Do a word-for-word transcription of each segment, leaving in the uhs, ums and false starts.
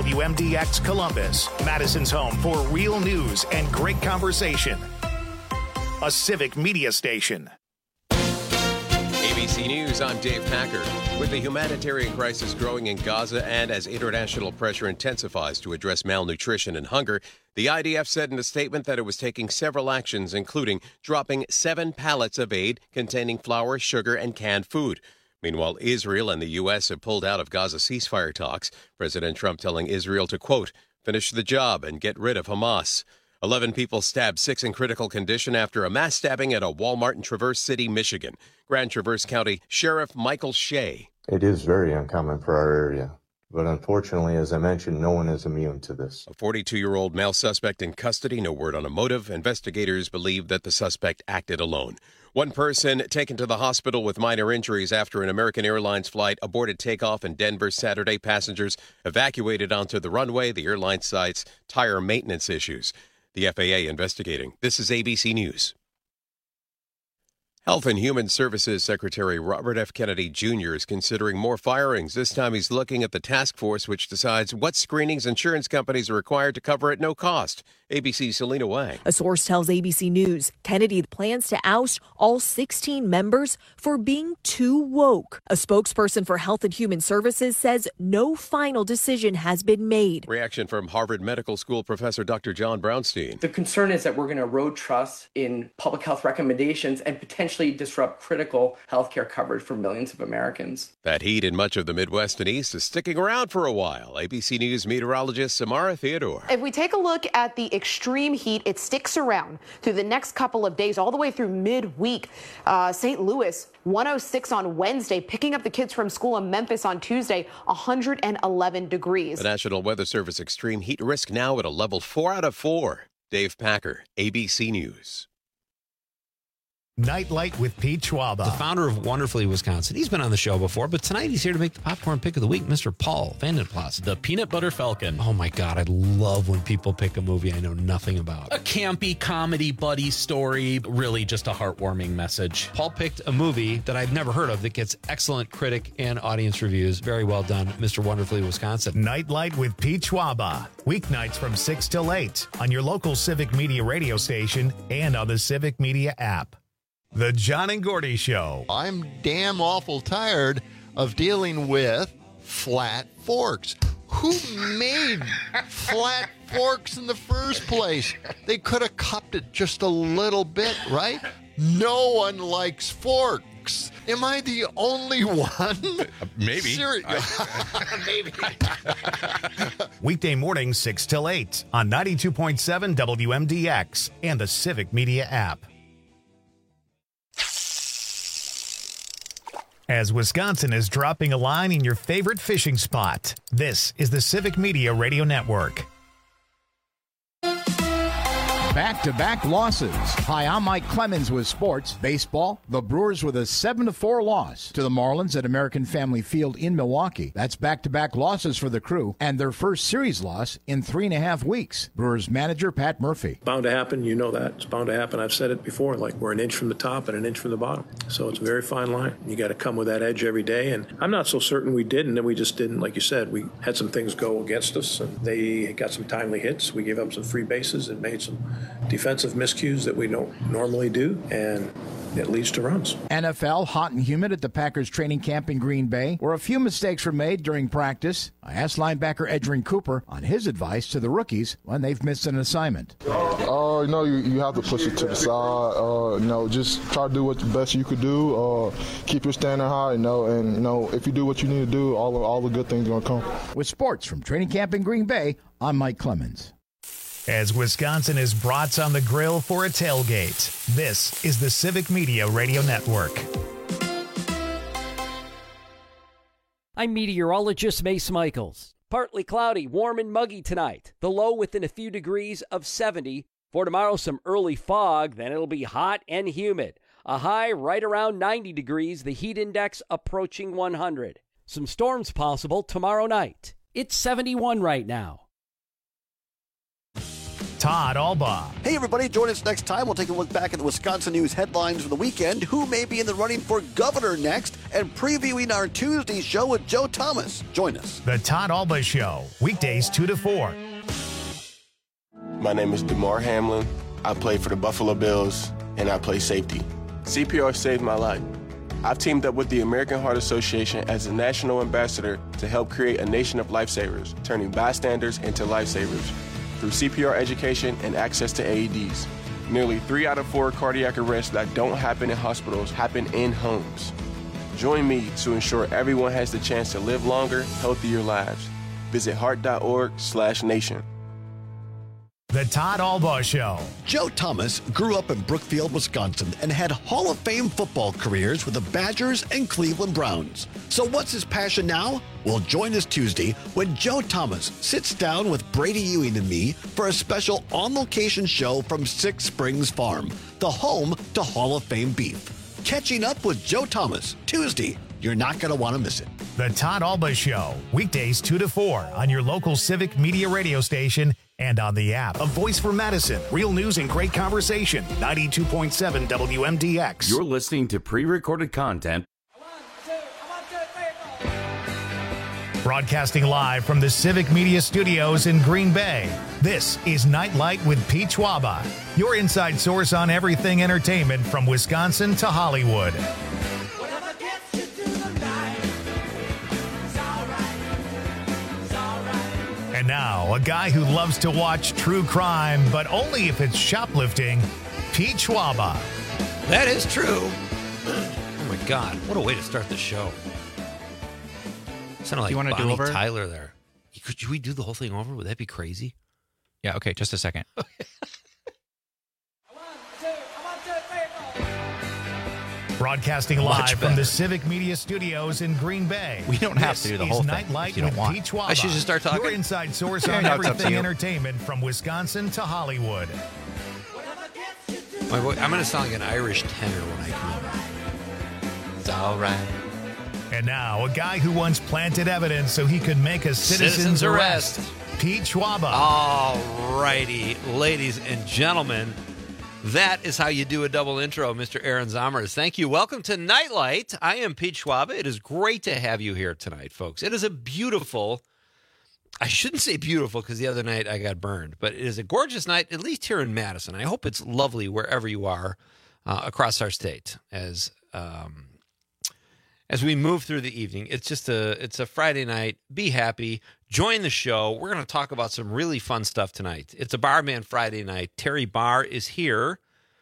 W M D X Columbus, Madison's home for real news and great conversation. A civic media station. A B C News, I'm Dave Packer. With the humanitarian crisis growing in Gaza and as international pressure intensifies to address malnutrition and hunger, the I D F said in a statement that it was taking several actions, including dropping seven pallets of aid containing flour, sugar, and canned food. Meanwhile, Israel and the U S have pulled out of Gaza ceasefire talks, President Trump telling Israel to, quote, finish the job and get rid of Hamas. Eleven people stabbed, six in critical condition after a mass stabbing at a Walmart in Traverse City, Michigan. Grand Traverse County Sheriff Michael Shea. It is very uncommon for our area. But unfortunately, as I mentioned, no one is immune to this. A forty-two-year-old male suspect in custody, no word on a motive. Investigators believe that the suspect acted alone. One person taken to the hospital with minor injuries after an American Airlines flight aborted takeoff in Denver Saturday. Passengers evacuated onto the runway. The airline cites tire maintenance issues. The F A A investigating. This is A B C News. Health and Human Services Secretary Robert F. Kennedy Junior is considering more firings. This time he's looking at the task force which decides what screenings insurance companies are required to cover at no cost. A B C's Selena Wang. A source tells A B C News Kennedy plans to oust all sixteen members for being too woke. A spokesperson for Health and Human Services says no final decision has been made. Reaction from Harvard Medical School professor Doctor John Brownstein. The concern is that we're going to erode trust in public health recommendations and potentially disrupt critical health care coverage for millions of Americans. That heat in much of the Midwest and East is sticking around for a while. A B C News meteorologist Samara Theodore. If we take a look at the extreme heat, it sticks around through the next couple of days, all the way through midweek. Uh, Saint Louis, one oh six on Wednesday, picking up the kids from school in Memphis on Tuesday, one hundred eleven degrees. The National Weather Service extreme heat risk now at a level four out of four. Dave Packer, A B C News. Nightlight with Pete Schwaba. The founder of Wonderfully Wisconsin. He's been on the show before, but tonight he's here to make the popcorn pick of the week, Mister Paul Vandenplas. The Peanut Butter Falcon. Oh my God, I love when people pick a movie I know nothing about. A campy comedy buddy story, really just a heartwarming message. Paul picked a movie that I've never heard of that gets excellent critic and audience reviews. Very well done, Mister Wonderfully Wisconsin. Nightlight with Pete Schwaba. Weeknights from six till eight on your local Civic Media radio station and on the Civic Media app. The John and Gordy Show. I'm damn awful tired of dealing with flat forks. Who made flat forks in the first place? They could have cupped it just a little bit, right? No one likes forks. Am I the only one? Uh, maybe. Seri- I, maybe. Weekday mornings six till eight on ninety-two point seven W M D X and the Civic Media app. As Wisconsin is dropping a line in your favorite fishing spot, this is the Civic Media Radio Network. Back-to-back losses. Hi, I'm Mike Clemens with sports. Baseball, the Brewers with a seven to four loss to the Marlins at American Family Field in Milwaukee. That's back-to-back losses for the Crew and their first series loss in three and a half weeks. Brewers manager Pat Murphy. Bound to happen. You know that. It's bound to happen. I've said it before, like we're an inch from the top and an inch from the bottom. So it's a very fine line. You got to come with that edge every day. And I'm not so certain we didn't, and we just didn't. Like you said, we had some things go against us, and they got some timely hits. We gave up some free bases and made some defensive miscues that we don't normally do, and it leads to runs. N F L, hot and humid at the Packers training camp in Green Bay, where a few mistakes were made during practice. I asked linebacker Edgerrin Cooper on his advice to the rookies when they've missed an assignment. Uh, you know, you, you have to push it to the side. Uh, you know, just try to do what the best you could do. Uh, keep your standard high, you know, and, you know, if you do what you need to do, all, all the good things are going to come. With sports from training camp in Green Bay, I'm Mike Clemens. As Wisconsin is brats on the grill for a tailgate, this is the Civic Media Radio Network. I'm meteorologist Mace Michaels. Partly cloudy, warm and muggy tonight. The low within a few degrees of seventy. For tomorrow, some early fog, then it'll be hot and humid. A high right around ninety degrees, the heat index approaching one hundred. Some storms possible tomorrow night. It's seventy-one right now. Todd Alba. Hey, everybody. Join us next time. We'll take a look back at the Wisconsin news headlines for the weekend, who may be in the running for governor next, and previewing our Tuesday show with Joe Thomas. Join us. The Todd Alba Show, weekdays two to four. My name is DeMar Hamlin. I play for the Buffalo Bills, and I play safety. C P R saved my life. I've teamed up with the American Heart Association as a national ambassador to help create a nation of lifesavers, turning bystanders into lifesavers through C P R education and access to A E Ds. Nearly three out of four cardiac arrests that don't happen in hospitals happen in homes. Join me to ensure everyone has the chance to live longer, healthier lives. Visit heart.org slash nation. The Todd Alba Show. Joe Thomas grew up in Brookfield, Wisconsin, and had Hall of Fame football careers with the Badgers and Cleveland Browns. So what's his passion now? Well, join us Tuesday when Joe Thomas sits down with Brady Ewing and me for a special on-location show from Six Springs Farm, the home to Hall of Fame beef. Catching up with Joe Thomas, Tuesday. You're not going to want to miss it. The Todd Alba Show, weekdays two to four on your local Civic Media radio station and on the app. A voice for Madison, real news and great conversation. ninety-two point seven W M D X. You're listening to pre-recorded content. Broadcasting live from the Civic Media Studios in Green Bay, this is Nightlight with Pete Schwaba, your inside source on everything entertainment from Wisconsin to Hollywood. And now, a guy who loves to watch true crime, but only if it's shoplifting, Pete Schwaba. That is true. Oh, my God. What a way to start the show. Sounded like you want to Bonnie do over? Tyler there. Could we do the whole thing over? Would that be crazy? Yeah, okay, just a second. Broadcasting live from the Civic Media Studios in Green Bay. We don't have this to do the is whole thing. Nightlight You don't with want. Pete Schwaba. I should just start talking? Your inside source on No, it's up to everything you. entertainment from Wisconsin to Hollywood. My boy, I'm going to sound like an Irish tenor when I come in. It's all right. And now, a guy who once planted evidence so he could make a citizen's, Citizen's arrest. arrest. Pete Schwaba. All righty, ladies and gentlemen. That is how you do a double intro, Mister Aaron Zomers. Thank you. Welcome to Nightlight. I am Pete Schwaba. It is great to have you here tonight, folks. It is a beautiful, I shouldn't say beautiful because the other night I got burned, but it is a gorgeous night, at least here in Madison. I hope it's lovely wherever you are uh, across our state as um, as we move through the evening. It's just a, it's a Friday night. Be happy. Join the show. We're going to talk about some really fun stuff tonight. It's a Barman Friday night. Terry Barr is here.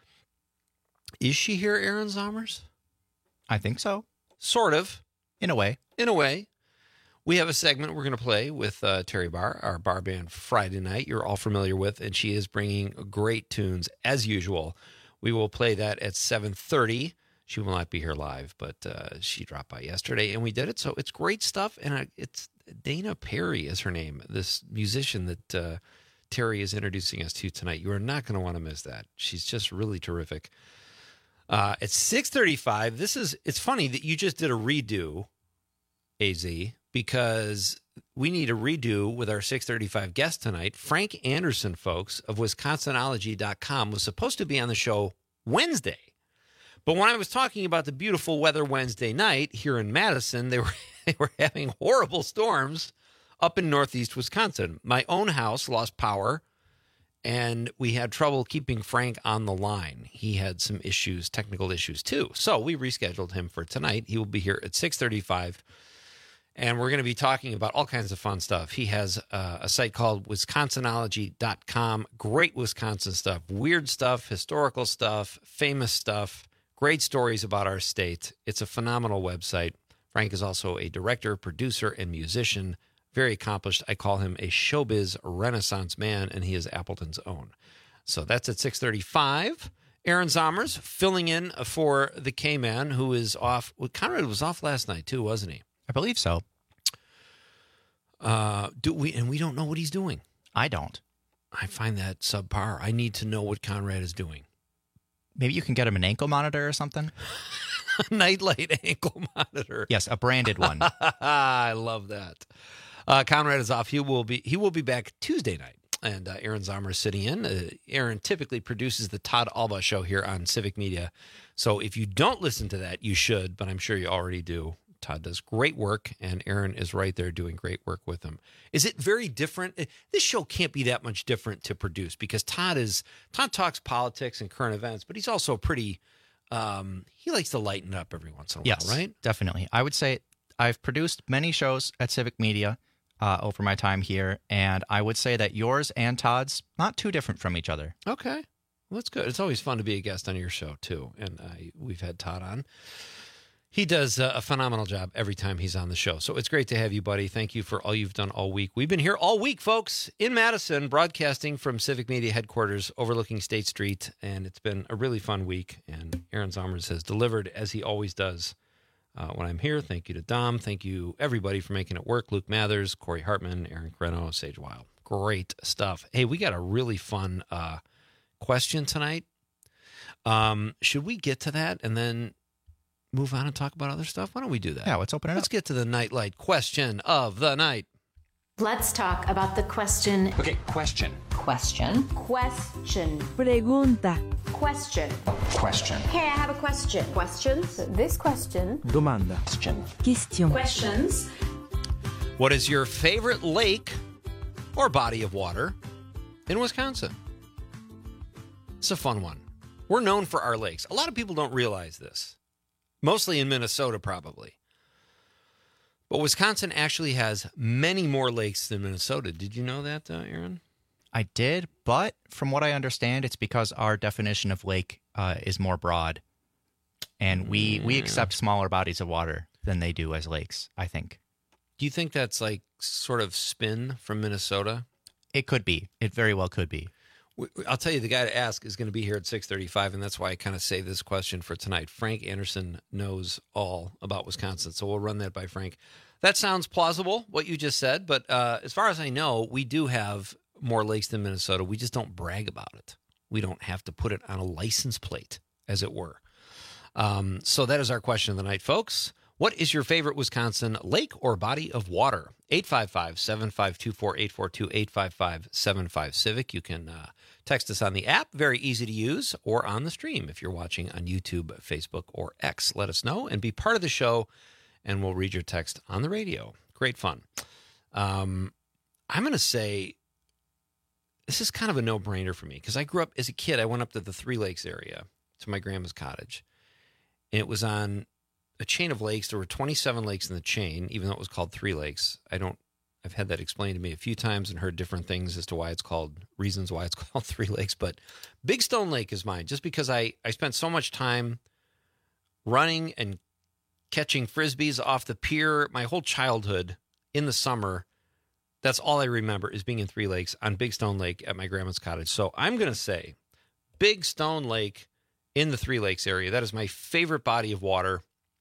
Is she here, Aaron Zomers? I think so. Sort of. In a way. In a way. We have a segment we're going to play with uh, Terry Barr, our bar band Friday night you're all familiar with, and she is bringing great tunes as usual. We will play that at seven thirty. She will not be here live, but uh, she dropped by yesterday, and we did it. So it's great stuff, and I, it's Dana Perry is her name, this musician that uh, Terry is introducing us to tonight. You are not going to want to miss that. She's just really terrific. Uh, at six thirty-five, this is, it's funny that you just did a redo, A Z, because we need a redo with our six thirty-five guest tonight. Frank Anderson, folks, of Wisconsinology dot com, was supposed to be on the show Wednesday. But when I was talking about the beautiful weather Wednesday night here in Madison, they were they were having horrible storms up in northeast Wisconsin. My own house lost power, and we had trouble keeping Frank on the line. He had some issues, technical issues too. So we rescheduled him for tonight. He will be here at six thirty-five, and we're going to be talking about all kinds of fun stuff. He has uh, a site called Wisconsinology dot com. Great Wisconsin stuff, weird stuff, historical stuff, famous stuff. Great stories about our state. It's a phenomenal website. Frank is also a director, producer, and musician. Very accomplished. I call him a showbiz renaissance man, and he is Appleton's own. So that's at six thirty-five. Aaron Zomers filling in for the K-Man, who is off. Well, Conrad was off last night, too, wasn't he? I believe so. Uh, do we? And we don't know what he's doing. I don't. I find that subpar. I need to know what Conrad is doing. Maybe you can get him an ankle monitor or something? Nightlight ankle monitor. Yes, a branded one. I love that. Uh, Conrad is off. He will be he will be back Tuesday night. and uh, Aaron Zomer is sitting in. Uh, Aaron typically produces the Todd Alba Show here on Civic Media. So if you don't listen to that, you should, but I'm sure you already do. Todd does great work, and Aaron is right there doing great work with him. Is it very different? This show can't be that much different to produce because Todd is Todd talks politics and current events, but he's also pretty, um, he likes to lighten it up every once in a Yes, while, right? Definitely. I would say I've produced many shows at Civic Media uh, over my time here, and I would say that yours and Todd's not too different from each other. Okay. Well, that's good. It's always fun to be a guest on your show, too, and uh, we've had Todd on. He does a phenomenal job every time he's on the show. So it's great to have you, buddy. Thank you for all you've done all week. We've been here all week, folks, in Madison, broadcasting from Civic Media headquarters overlooking State Street. And it's been a really fun week. And Aaron Zomers has delivered, as he always does, uh, when I'm here. Thank you to Dom. Thank you, everybody, for making it work. Luke Mathers, Corey Hartman, Aaron Creno, Sage Wild. Great stuff. Hey, we got a really fun uh, question tonight. Um, should we get to that and then move on and talk about other stuff? Why don't we do that? Yeah, let's open it Let's up. get to the Nightlight question of the night. Let's talk about the question. Okay, question. Question. Question. Pregunta. Question. Question. Hey, I have a question. Questions? This question. Domanda. Question. Question. Questions. What is your favorite lake or body of water in Wisconsin? It's a fun one. We're known for our lakes. A lot of people don't realize this. Mostly in Minnesota, probably. But Wisconsin actually has many more lakes than Minnesota. Did you know that, uh, Aaron? I did, but from what I understand, it's because our definition of lake uh, is more broad. And we, we accept smaller bodies of water than they do as lakes, I think. Do you think that's like sort of spin from Minnesota? It could be. It very well could be. I'll tell you, the guy to ask is going to be here at six thirty-five, and that's why I kind of saved this question for tonight. Frank Anderson knows all about Wisconsin, so we'll run that by Frank. That sounds plausible, what you just said, but uh, as far as I know, we do have more lakes than Minnesota. We just don't brag about it. We don't have to put it on a license plate, as it were. Um, so that is our question of the night, folks. What is your favorite Wisconsin lake or body of water? eight five five, seven five two, four eight four two, eight five five, seven five Civic. You can uh, text us on the app, very easy to use, or on the stream if you're watching on YouTube, Facebook, or X. Let us know and be part of the show, and we'll read your text on the radio. Great fun. Um, I'm going to say this is kind of a no-brainer for me because I grew up as a kid. I went up to the Three Lakes area to my grandma's cottage, and it was on a chain of lakes. There were twenty-seven lakes in the chain, even though it was called Three Lakes. I don't, I've had that explained to me a few times and heard different things as to why it's called, reasons why it's called Three Lakes. But Big Stone Lake is mine, just because I, I spent so much time running and catching Frisbees off the pier my whole childhood in the summer. That's all I remember is being in Three Lakes on Big Stone Lake at my grandma's cottage. So I'm going to say Big Stone Lake in the Three Lakes area. That is my favorite body of water.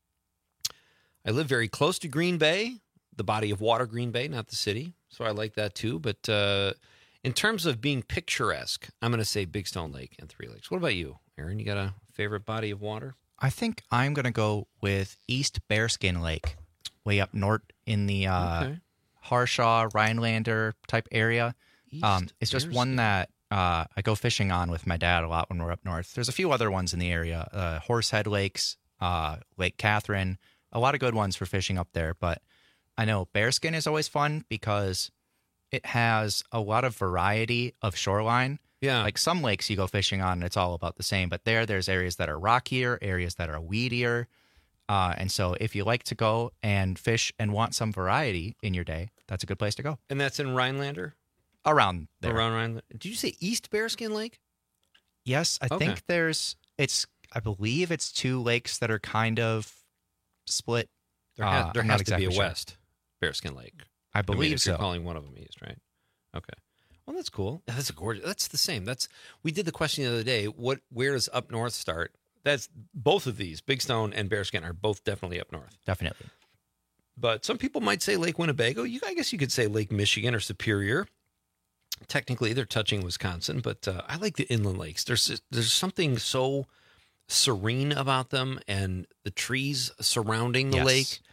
I live very close to Green Bay, the body of water, Green Bay, not the city. So I like that too. But uh, in terms of being picturesque, I'm going to say Big Stone Lake and Three Lakes. What about you, Aaron? You got a favorite body of water? I think I'm going to go with East Bearskin Lake, way up north in the uh, Okay. Harshaw, Rhinelander type area. Um, it's just one that uh, I go fishing on with my dad a lot when we're up north. There's a few other ones in the area, uh, Horsehead Lakes, uh, Lake Catherine, a lot of good ones for fishing up there. But I know Bearskin is always fun because it has a lot of variety of shoreline. Yeah. Like some lakes you go fishing on and it's all about the same. But there, there's areas that are rockier, areas that are weedier. Uh, and so if you like to go and fish and want some variety in your day, that's a good place to go. And that's in Rhinelander? Around there. Around Rhinelander. Did you say East Bearskin Lake? Yes, I Okay. think there's, it's, I believe it's two lakes that are kind of split. There, has, Uh, there I'm has not to be a exactly sure. West Bearskin Lake. I mean, believe if you're so. calling one of them East, right? Okay. Well, that's cool. That's a gorgeous. That's the same. That's we did the question the other day. What? Where does up north start? That's both of these. Big Stone and Bearskin are both definitely up north. Definitely. But some people might say Lake Winnebago. You, I guess you could say Lake Michigan or Superior. Technically, they're touching Wisconsin, but uh, I like the inland lakes. There's there's something so serene about them, and the trees surrounding the Yes. lake.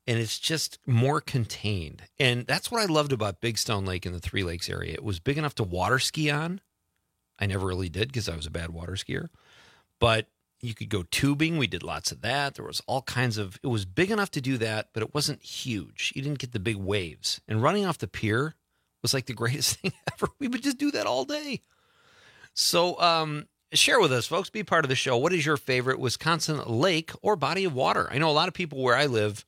and it's just more contained. And that's what I loved about Big Stone Lake in the Three Lakes area. It was big enough to water ski on. I never really did because I was a bad water skier. But you could go tubing. We did lots of that. There was all kinds of, it was big enough to do that, but it wasn't huge. You didn't get the big waves. And running off the pier was like the greatest thing ever. We would just do that all day. So um, share with us, folks. Be part of the show. What is your favorite Wisconsin lake or body of water? I know a lot of people where I live,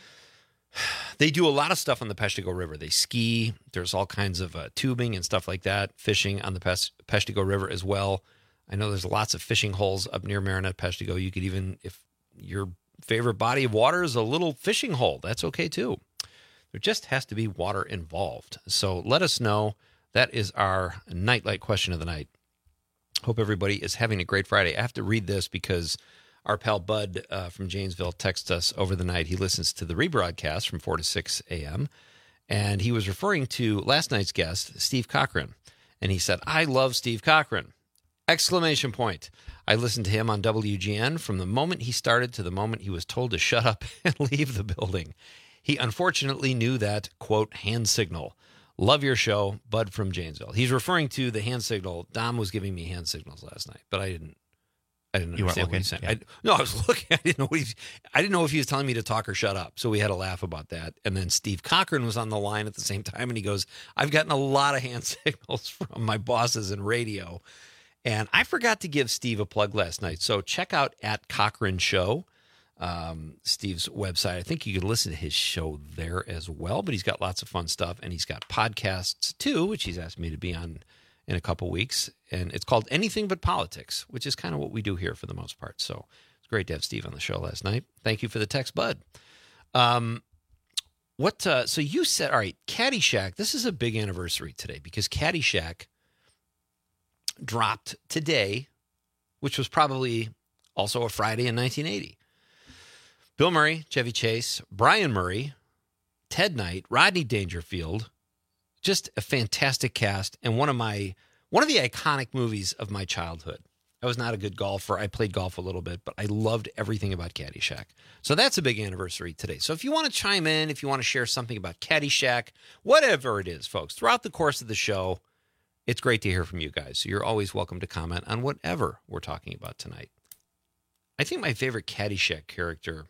they do a lot of stuff on the Peshtigo River. They ski. There's all kinds of uh, tubing and stuff like that. Fishing on the Pes- Peshtigo River as well. I know there's lots of fishing holes up near Marinette, Peshtigo. You could even, if your favorite body of water is a little fishing hole, that's okay too. There just has to be water involved. So let us know. That is our Nightlight question of the night. Hope everybody is having a great Friday. I have to read this because our pal Bud uh, from Janesville texted us over the night. He listens to the rebroadcast from four to six a.m., and he was referring to last night's guest, Steve Cochran. And he said, I love Steve Cochran. Exclamation point. I listened to him on W G N from the moment he started to the moment he was told to shut up and leave the building. He unfortunately knew that, quote, hand signal. Love your show, Bud from Janesville. He's referring to the hand signal. Dom was giving me hand signals last night, but I didn't I didn't You weren't understand what he was looking? saying. I, no, I was looking. I didn't know what he, I didn't know if he was telling me to talk or shut up. So we had a laugh about that. And then Steve Cochran was on the line at the same time, and he goes, I've gotten a lot of hand signals from my bosses in radio. And I forgot to give Steve a plug last night. So check out at Cochran Show, um, Steve's website. I think you can listen to his show there as well, but he's got lots of fun stuff. And he's got podcasts too, which he's asked me to be on in a couple weeks. And it's called Anything But Politics, which is kind of what we do here for the most part. So it's great to have Steve on the show last night. Thank you for the text, Bud. Um, what? Uh, so you said, all right, Caddyshack. This is a big anniversary today because Caddyshack dropped today, which was probably also a Friday in nineteen eighty. Bill Murray, Chevy Chase, Brian Murray, Ted Knight, Rodney Dangerfield, just a fantastic cast and one of my one of the iconic movies of my childhood. I was not a good golfer. I played golf a little bit, but I loved everything about Caddyshack. So that's a big anniversary today. So if you want to chime in, if you want to share something about Caddyshack, whatever it is, folks, throughout the course of the show, it's great to hear from you guys. So you're always welcome to comment on whatever we're talking about tonight. I think my favorite Caddyshack character,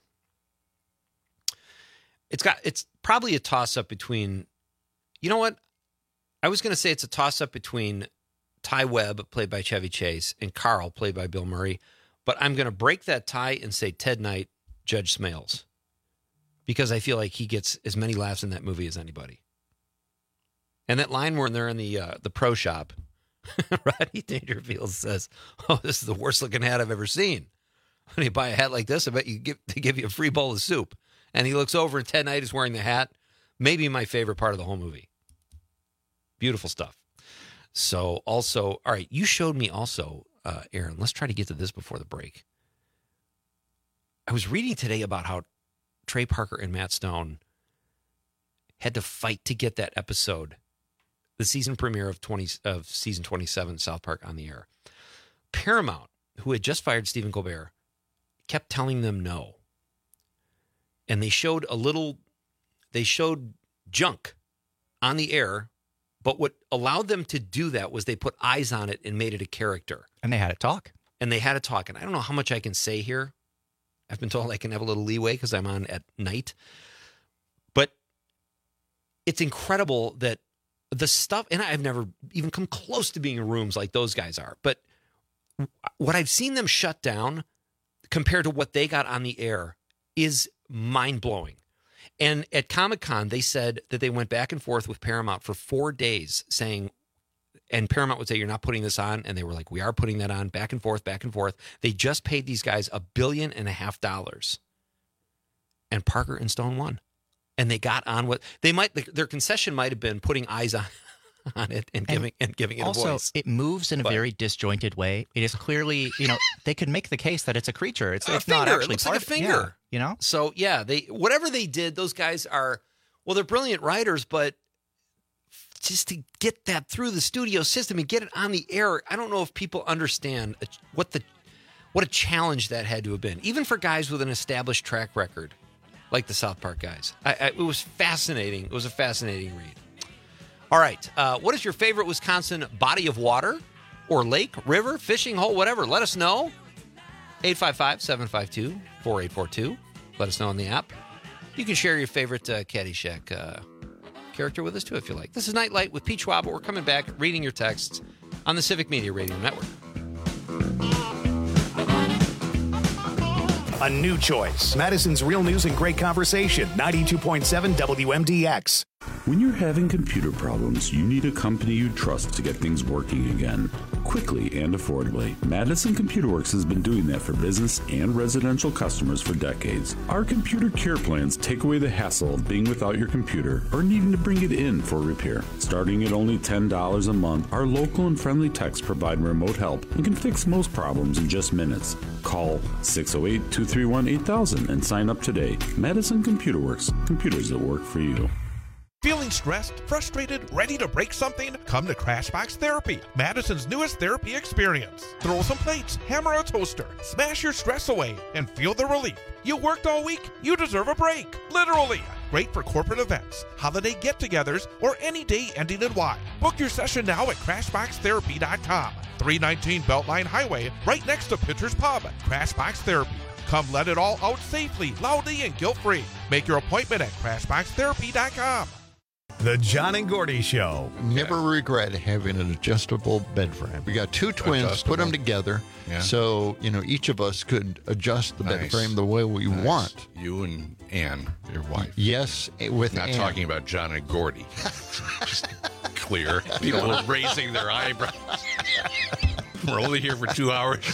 it's got it's probably a toss-up between, you know what? I was going to say it's a toss-up between Ty Webb, played by Chevy Chase, and Carl, played by Bill Murray. But I'm going to break that tie and say Ted Knight, Judge Smales, because I feel like he gets as many laughs in that movie as anybody. And that line where they're in the uh, the pro shop, Rodney Dangerfield says, "Oh, this is the worst looking hat I've ever seen. When you buy a hat like this, I bet you give they give you a free bowl of soup." And he looks over, and Ted Knight is wearing the hat. Maybe my favorite part of the whole movie. Beautiful stuff. So, also, all right, you showed me also, uh, Aaron. Let's try to get to this before the break. I was reading today about how Trey Parker and Matt Stone had to fight to get that episode, the season premiere of twenty of season twenty-seven, South Park, on the air. Paramount, who had just fired Stephen Colbert, kept telling them no. And they showed a little, they showed junk on the air, but what allowed them to do that was they put eyes on it and made it a character. And they had it talk. And they had it talk. And I don't know how much I can say here. I've been told I can have a little leeway because I'm on at night. But it's incredible that the stuff, and I've never even come close to being in rooms like those guys are, but what I've seen them shut down compared to what they got on the air is mind-blowing. And at Comic-Con, they said that they went back and forth with Paramount for four days saying, and Paramount would say, you're not putting this on. And they were like, we are putting that on, back and forth, back and forth. They just paid these guys a billion and a half dollars. And Parker and Stone won. And they got on what they might, their concession might have been putting eyes on, on it and giving and, and giving it also, a voice. It moves in a but, very disjointed way. It is clearly, you know, they could make the case that it's a creature. It's, a it's finger. not actually It looks part like a finger. Yeah, you know? So, yeah, they whatever they did, those guys are, well, they're brilliant writers, but just to get that through the studio system and get it on the air, I don't know if people understand what the what a challenge that had to have been, even for guys with an established track record like the South Park guys. I, I, it was fascinating. It was a fascinating read. All right. Uh, what is your favorite Wisconsin body of water or lake, river, fishing hole, whatever? Let us know. eight five five, seven five two, four eight four two. Let us know on the app. You can share your favorite uh, Caddyshack uh, character with us, too, if you like. This is Nightlight with Pete Schwab. We're coming back, reading your texts on the Civic Media Radio Network. A new choice. Madison's Real News and Great Conversation. ninety-two point seven W M D X. When you're having computer problems, you need a company you trust to get things working again, quickly and affordably. Madison Computer Works has been doing that for business and residential customers for decades. Our computer care plans take away the hassle of being without your computer or needing to bring it in for repair. Starting at only ten dollars a month, our local and friendly techs provide remote help and can fix most problems in just minutes. Call six oh eight, two three one, eight thousand and sign up today. Madison Computer Works, computers that work for you. Feeling stressed, frustrated, ready to break something? Come to Crashbox Therapy, Madison's newest therapy experience. Throw some plates, hammer a toaster, smash your stress away, and feel the relief. You worked all week, you deserve a break. Literally. Great for corporate events, holiday get-togethers, or any day ending in Y. Book your session now at crashbox therapy dot com. three nineteen Beltline Highway, right next to Pitcher's Pub. Crashbox Therapy. Come let it all out safely, loudly, and guilt-free. Make your appointment at crashbox therapy dot com. The John and Gordy Show. Never regret having an adjustable bed frame. We got two twins, Adjustable. put them together, Yeah. so you know each of us could adjust the bed Nice. frame the way we Nice. want. You and Ann, your wife. Yes, with Not Ann. talking about John and Gordy. Just clear. People are raising their eyebrows. We're only here for two hours.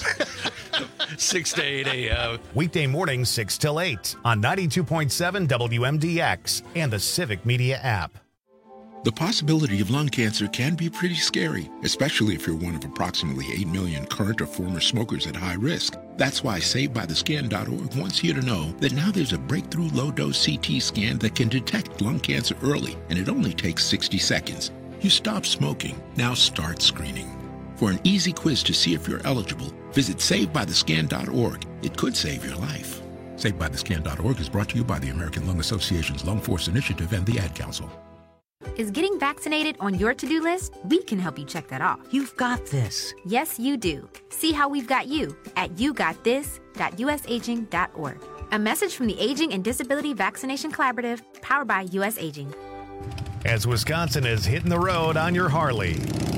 six to eight a.m. Weekday mornings, six till eight on ninety-two point seven W M D X and the Civic Media app. The possibility of lung cancer can be pretty scary, especially if you're one of approximately eight million current or former smokers at high risk. That's why Saved By The Scan dot org wants you to know that now there's a breakthrough low-dose C T scan that can detect lung cancer early, and it only takes sixty seconds. You stop smoking, now start screening. For an easy quiz to see if you're eligible, visit Saved By The Scan dot org. It could save your life. Saved By The Scan dot org is brought to you by the American Lung Association's Lung Force Initiative and the Ad Council. Is getting vaccinated on your to-do list? We can help you check that off. You've got this. Yes, you do. See how we've got you at you got this dot u s aging dot org. A message from the Aging and Disability Vaccination Collaborative, powered by U S Aging. As Wisconsin is hitting the road on your Harley.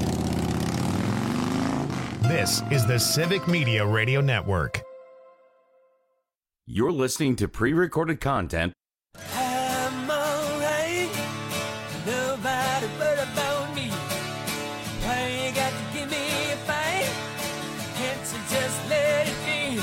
This is the Civic Media Radio Network. You're listening to pre-recorded content I'm alright. Nobody but about me. Why you got to give me a fight? Can't you just let it be?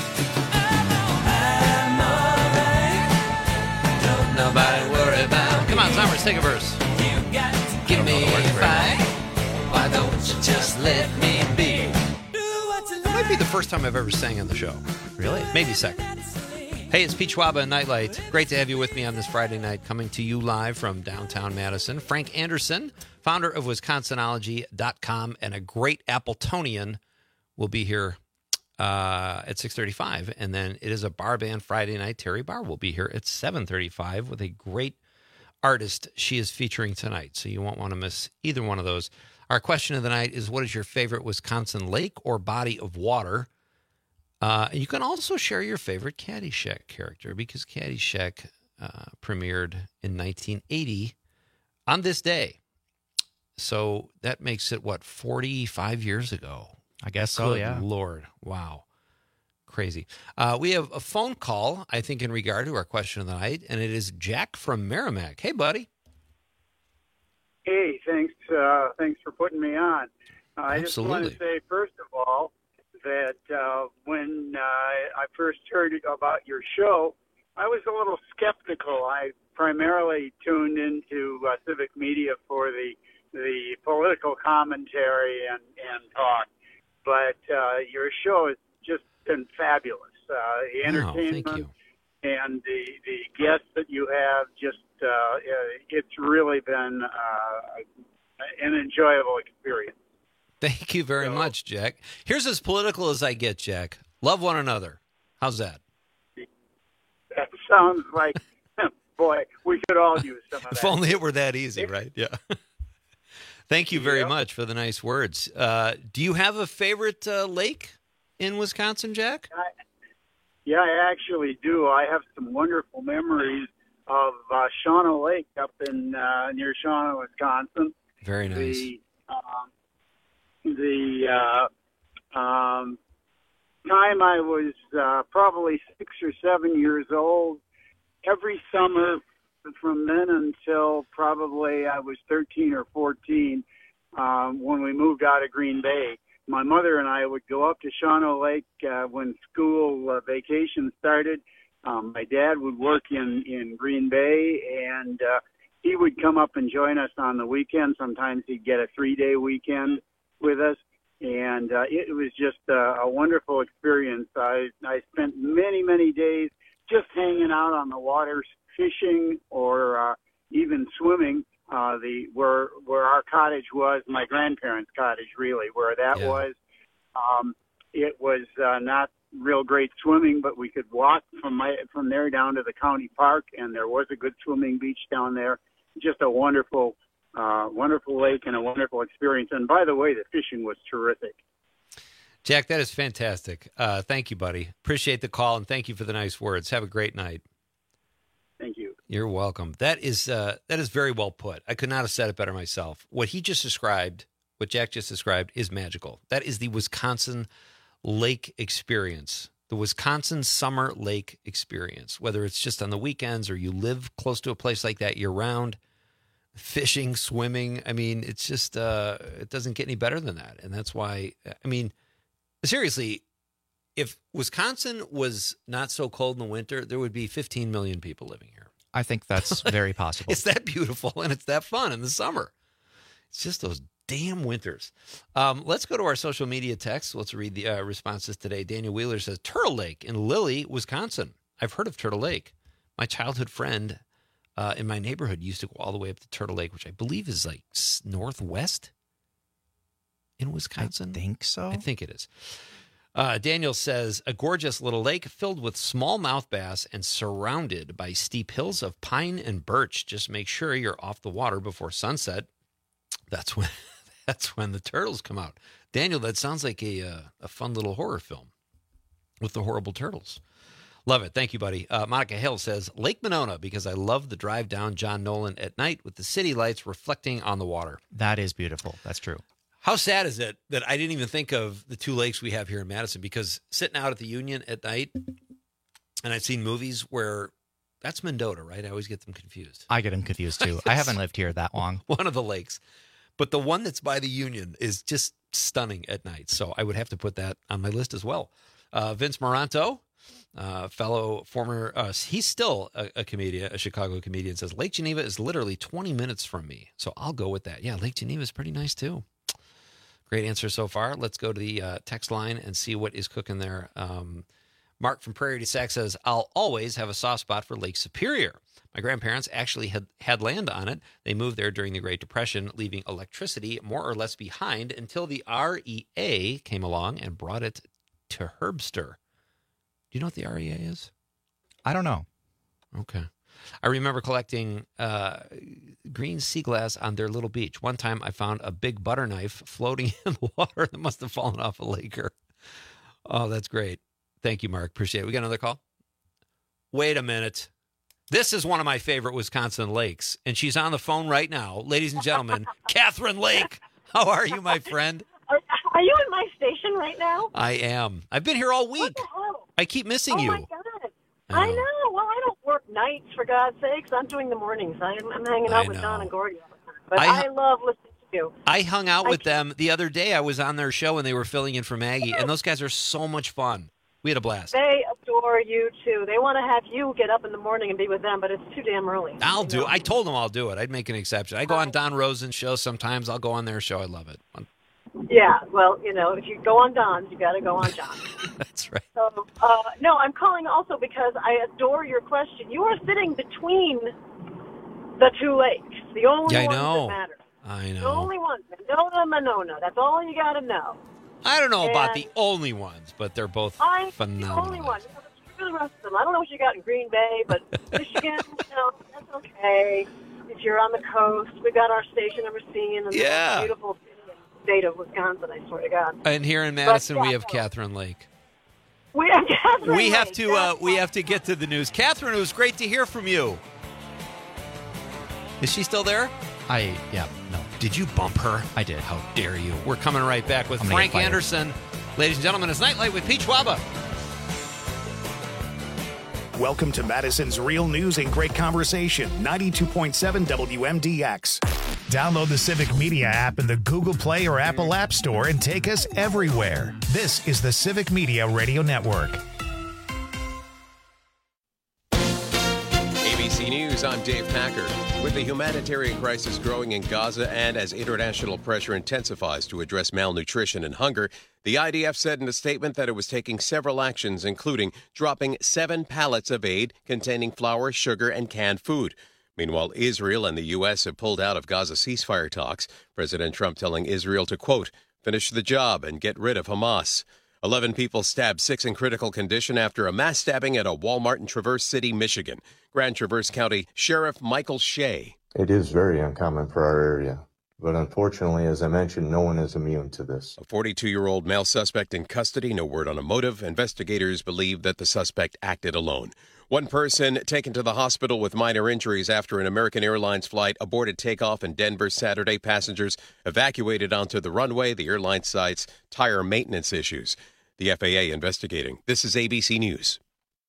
I'm alright. Don't nobody worry about Come on, Summers, take a verse. You got to Give me a fight. Why don't you just let me be? That might be the first time I've ever sang on the show. Really? Maybe second. Hey, it's Pete Schwab and Nightlight. Great to have you with me on this Friday night, coming to you live from downtown Madison. Frank Anderson, founder of Wisconsinology dot com and a great Appletonian, will be here uh, at six thirty-five. And then it is a bar band Friday night. Terry Barr will be here at seven thirty-five with a great artist she is featuring tonight. So you won't want to miss either one of those. Our question of the night is, what is your favorite Wisconsin lake or body of water? Uh, you can also share your favorite Caddyshack character, because Caddyshack uh, premiered in nineteen eighty on this day. So that makes it, what, forty-five years ago? I guess so, Good yeah. Lord. Wow. Crazy. Uh, we have a phone call, I think, in regard to our question of the night, and it is Jack from Merrimack. Hey, buddy. Hey, thanks. Uh, thanks for putting me on. Uh, I just want to Absolutely. say, first of all, that uh, when uh, I first heard about your show, I was a little skeptical. I primarily tuned into uh, Civic Media for the the political commentary and, and talk, but uh, your show has just been fabulous. Uh, the Oh, thank entertainment you. and the the guests that you have, just uh, uh, it's really been uh, an enjoyable experience. Thank you very much, Jack. Here's as political as I get, Jack. Love one another. How's that? That sounds like boy, we could all use some of If that. only it were that easy, right? Yeah. Thank you very much for the nice words. Uh, do you have a favorite uh, lake in Wisconsin, Jack? I, yeah, I actually do. I have some wonderful memories of uh, Shauna Lake up in uh, near Shauna, Wisconsin. Very nice. The, um, the uh, um, time I was uh, probably six or seven years old, every summer from then until probably I was thirteen or fourteen, um, when we moved out of Green Bay, my mother and I would go up to Shauna Lake uh, when school uh, vacation started. Um, my dad would work in, in Green Bay, and uh, he would come up and join us on the weekend. Sometimes he'd get a three-day weekend with us, and uh, it was just a, a wonderful experience. I, I spent many, many days just hanging out on the water, fishing, or uh, even swimming. Uh, the where where our cottage was, my grandparents' cottage, really, where that Yeah. was. Um, it was uh, not real great swimming, but we could walk from my from there down to the county park, and there was a good swimming beach down there. Just a wonderful, uh, wonderful lake and a wonderful experience. And by the way, the fishing was terrific. Jack, that is fantastic. Uh, thank you, buddy. Appreciate the call, and thank you for the nice words. Have a great night. Thank you. You're welcome. That is uh, that is very well put. I could not have said it better myself. What he just described, what Jack just described, is magical. That is the Wisconsin lake experience, the Wisconsin summer lake experience, whether it's just on the weekends or you live close to a place like that year-round, fishing, swimming. I mean, it's just, uh, it doesn't get any better than that. And that's why, I mean, seriously, if Wisconsin was not so cold in the winter, there would be fifteen million people living here. I think that's very possible. It's that beautiful and it's that fun in the summer. It's just those damn winters. Um, let's go to our social media text. Let's read the uh, responses today. Daniel Wheeler says, Turtle Lake in Lilly, Wisconsin. I've heard of Turtle Lake. My childhood friend uh, in my neighborhood used to go all the way up to Turtle Lake, which I believe is like s- northwest in Wisconsin. I think so. I think it is. Uh, Daniel says, a gorgeous little lake filled with smallmouth bass and surrounded by steep hills of pine and birch. Just make sure you're off the water before sunset. That's when that's when the turtles come out. Daniel, that sounds like a uh, a fun little horror film with the horrible turtles. Love it. Thank you, buddy. Uh, Monica Hill says, Lake Monona, because I love the drive down John Nolan at night with the city lights reflecting on the water. That is beautiful. That's true. How sad is it that I didn't even think of the two lakes we have here in Madison? Because sitting out at the Union at night, and I've seen movies where that's Mendota, right? I always get them confused. I get them confused too. I haven't lived here that long. One of the lakes. But the one that's by the Union is just stunning at night. So I would have to put that on my list as well. Uh, Vince Moranto, uh, fellow former, uh, he's still a, a comedian, a Chicago comedian, says Lake Geneva is literally twenty minutes from me. So I'll go with that. Yeah, Lake Geneva is pretty nice too. Great answer so far. Let's go to the uh, text line and see what is cooking there. Um, Mark from Prairie du Sac says, I'll always have a soft spot for Lake Superior. My grandparents actually had, had land on it. They moved there during the Great Depression, leaving electricity more or less behind until the R E A came along and brought it to Herbster. Do you know what the R E A is? I don't know. Okay. I remember collecting uh, green sea glass on their little beach. One time I found a big butter knife floating in the water that must have fallen off a laker. Oh, that's great. Thank you, Mark. Appreciate it. We got another call? Wait a minute. This is one of my favorite Wisconsin lakes, and she's on the phone right now. Ladies and gentlemen, Catherine Lake. How are you, my friend? Are, are you in my station right now? I am. I've been here all week. What the hell? I keep missing oh you. Oh, my God. I I know. know. Well, I don't work nights, for God's sakes. I'm doing the mornings. I'm, I'm hanging I out with know. Don and Gordy all the time. But I- I, love listening to you. I hung out I with them the other day. I was on their show, and they were filling in for Maggie, and those guys are so much fun. We had a blast. They adore you, too. They want to have you get up in the morning and be with them, but it's too damn early. I'll you do know? it. I told them I'll do it. I'd make an exception. I go on Don Rosen's show sometimes. I'll go on their show. I love it. Yeah, well, you know, if you go on Don's, you got to go on John. That's right. So, uh, no, I'm calling also because I adore your question. You are sitting between the two lakes, the only Yeah, I ones know. that matter. I The know. only ones, Monona, Monona. That's all you got to know. I don't know about And the only ones, but they're both I'm phenomenal. the only one. You know, screw the rest of them. I don't know what you got in Green Bay, but Michigan, you know, okay. If you're on the coast, we got our station in Racine, and Yeah. the beautiful state of Wisconsin, I swear to God. And here in Madison, But, we yeah, have no. Catherine Lake. We have Catherine We have Lake. to. Uh, we have to get to the news. Catherine, it was great to hear from you. Is she still there? I, yeah, no. Did you bump her? I did. How dare you? We're coming right back with I'm gonna Frank get fired. Anderson. Ladies and gentlemen, it's Nightlight with Pete Schwaba. Welcome to Madison's Real News and Great Conversation, ninety-two point seven W M D X. Download the Civic Media app in the Google Play or Apple App Store and take us everywhere. This is the Civic Media Radio Network. A B C News, I'm Dave Packer. With the humanitarian crisis growing in Gaza and as international pressure intensifies to address malnutrition and hunger, the I D F said in a statement that it was taking several actions, including dropping seven pallets of aid containing flour, sugar, and canned food. Meanwhile, Israel and the U S have pulled out of Gaza ceasefire talks. President Trump telling Israel to, quote, finish the job and get rid of Hamas. Eleven people stabbed, six in critical condition after a mass stabbing at a Walmart in Traverse City, Michigan. Grand Traverse County Sheriff Michael Shea. It is very uncommon for our area, but unfortunately, as I mentioned, no one is immune to this. A forty-two-year-old male suspect in custody, no word on a motive. Investigators believe that the suspect acted alone. One person taken to the hospital with minor injuries after an American Airlines flight aborted takeoff in Denver Saturday. Passengers evacuated onto the runway. The airline cites tire maintenance issues. The F A A investigating. This is A B C News.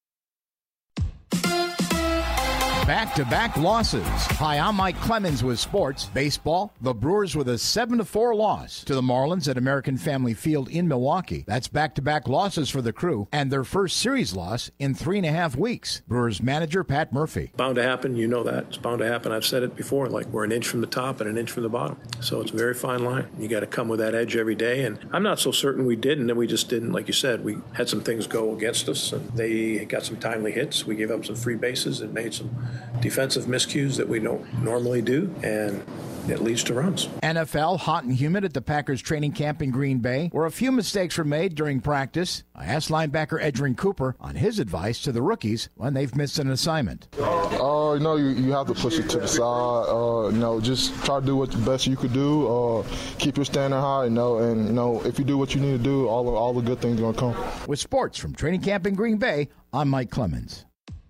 Back-to-back losses. Hi, I'm Mike Clemens with sports. Baseball, the Brewers with a seven to four loss to the Marlins at American Family Field in Milwaukee. That's back-to-back losses for the Crew and their first series loss in three and a half weeks. Brewers manager Pat Murphy. Bound to happen. You know that. It's bound to happen. I've said it before, like we're an inch from the top and an inch from the bottom. So it's a very fine line. You got to come with that edge every day. And I'm not so certain we didn't, and we just didn't. Like you said, we had some things go against us, and they got some timely hits. We gave up some free bases and made some defensive miscues that we don't normally do, and it leads to runs. N F L, hot and humid at the Packers training camp in Green Bay, where a few mistakes were made during practice. I asked linebacker Edgerrin Cooper on his advice to the rookies when they've missed an assignment. Uh, you know, you, you have to push it to the side. Uh, you know, just try to do what the best you could do. Uh, keep your standard high, you know, and, you know, if you do what you need to do, all, all the good things are going to come. With sports from training camp in Green Bay, I'm Mike Clemens.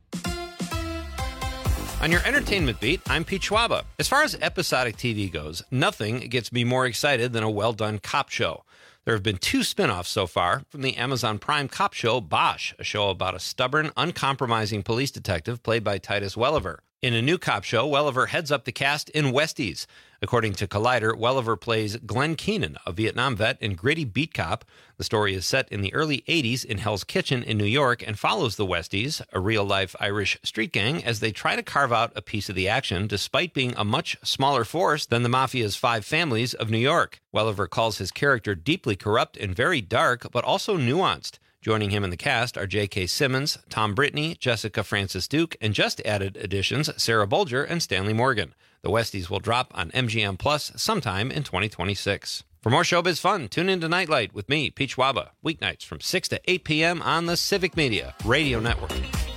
On your entertainment beat, I'm Pete Schwaba. As far as episodic T V goes, nothing gets me more excited than a well-done cop show. There have been two spin-offs so far from the Amazon Prime cop show Bosch, a show about a stubborn, uncompromising police detective played by Titus Welliver. In a new cop show, Welliver heads up the cast in Westies. According to Collider, Welliver plays Glenn Keenan, a Vietnam vet and gritty beat cop. The story is set in the early eighties in Hell's Kitchen in New York and follows the Westies, a real-life Irish street gang, as they try to carve out a piece of the action despite being a much smaller force than the Mafia's five families of New York. Welliver calls his character deeply corrupt and very dark, but also nuanced. Joining him in the cast are J K. Simmons, Tom Brittney, Jessica Francis Duke, and just added additions Sarah Bolger and Stanley Morgan. The Westies will drop on M G M Plus sometime in twenty twenty-six. For more showbiz fun, tune in to Nightlight with me, Pete Schwaba, weeknights from six to eight p.m. on the Civic Media Radio Network.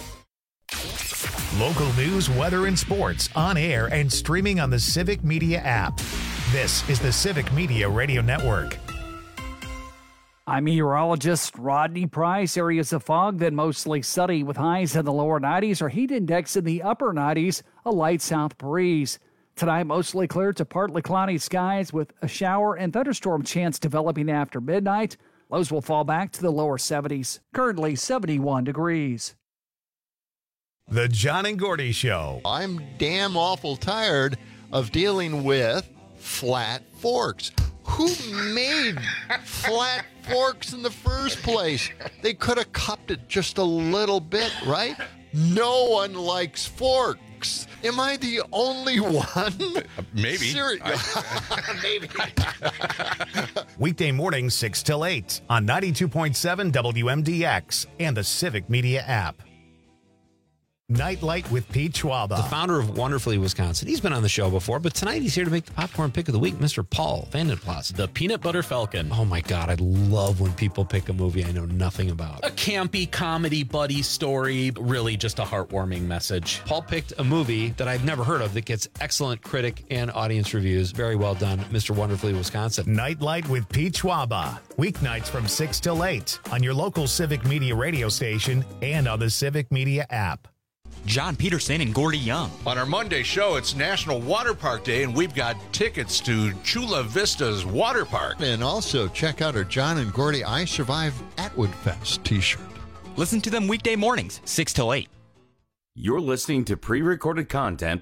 Local news, weather, and sports on air and streaming on the Civic Media app. This is the Civic Media Radio Network. I'm meteorologist Rodney Price. Areas of fog, then mostly sunny with highs in the lower nineties or heat index in the upper nineties, a light south breeze. Tonight, mostly clear to partly cloudy skies with a shower and thunderstorm chance developing after midnight. Lows will fall back to the lower seventies. Currently seventy-one degrees. The John and Gordy Show. I'm damn awful tired of dealing with flat forks. Who made flat forks in the first place? They could have cupped it just a little bit, right? No one likes forks. Am I the only one? Maybe. Seri- Maybe. Weekday mornings six till eight on ninety-two point seven W M D X and the Civic Media app. Nightlight with Pete Schwaba. The founder of Wonderfully Wisconsin. He's been on the show before, but tonight he's here to make the popcorn pick of the week, Mister Paul Vandenplas. The Peanut Butter Falcon. Oh my God, I love when people pick a movie I know nothing about. A campy comedy buddy story, really just a heartwarming message. Paul picked a movie that I've never heard of that gets excellent critic and audience reviews. Very well done, Mister Wonderfully Wisconsin. Nightlight with Pete Schwaba. Weeknights from six till eight on your local Civic Media radio station and on the Civic Media app. John Peterson and Gordy Young. On our Monday show, it's National Water Park Day, and we've got tickets to Chula Vista's Water Park. And also check out our John and Gordy I Survive Atwood Fest t-shirt. Listen to them weekday mornings, six till eight. You're listening to pre-recorded content.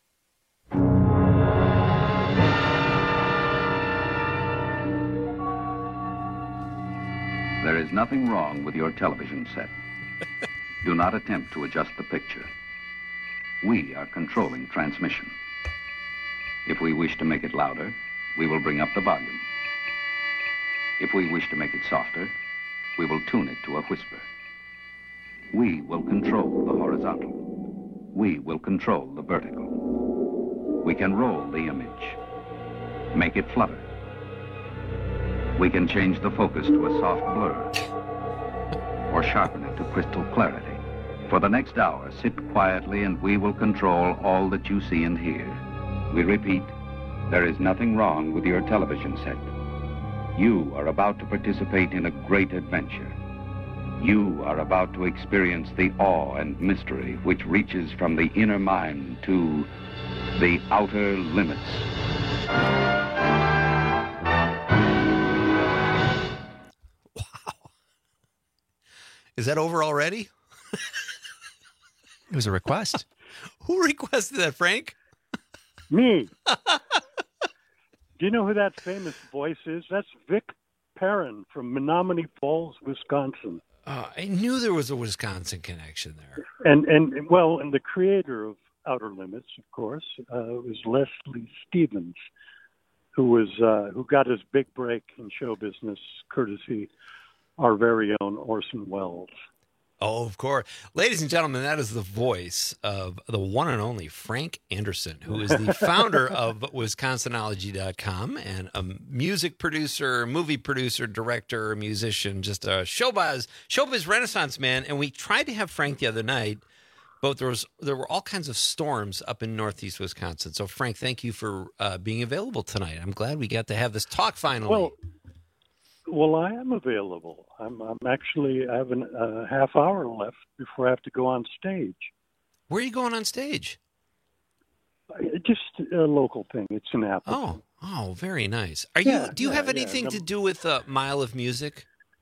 There is nothing wrong with your television set. Do not attempt to adjust the picture. We are controlling transmission. If we wish to make it louder, we will bring up the volume. If we wish to make it softer, we will tune it to a whisper. We will control the horizontal. We will control the vertical. We can roll the image, make it flutter. We can change the focus to a soft blur, or sharpen it to crystal clarity. For the next hour, sit quietly and we will control all that you see and hear. We repeat, there is nothing wrong with your television set. You are about to participate in a great adventure. You are about to experience the awe and mystery which reaches from the inner mind to the outer limits. Is that over already? It was a request. Who requested that, Frank? Me. Do you know who that famous voice is? That's Vic Perrin from Menominee Falls, Wisconsin. Uh, I knew there was a Wisconsin connection there. And, and well, and the creator of Outer Limits, of course, uh, was Leslie Stevens, who was uh, who got his big break in show business courtesy our very own Orson Welles. Oh, of course. Ladies and gentlemen, that is the voice of the one and only Frank Anderson, who is the founder of Wisconsinology dot com and a music producer, movie producer, director, musician, just a showbiz, showbiz renaissance man. And we tried to have Frank the other night, but there was there were all kinds of storms up in northeast Wisconsin. So, Frank, thank you for uh, being available tonight. I'm glad we got to have this talk finally. Well, Well, I am available. I'm, I'm actually, I have a uh, half hour left before I have to go on stage. Where are you going on stage? Just a local thing. It's an Appleton. Oh, oh, very nice. Are Yeah, you? Do you yeah, have yeah. anything No- to do with uh, Mile of Music?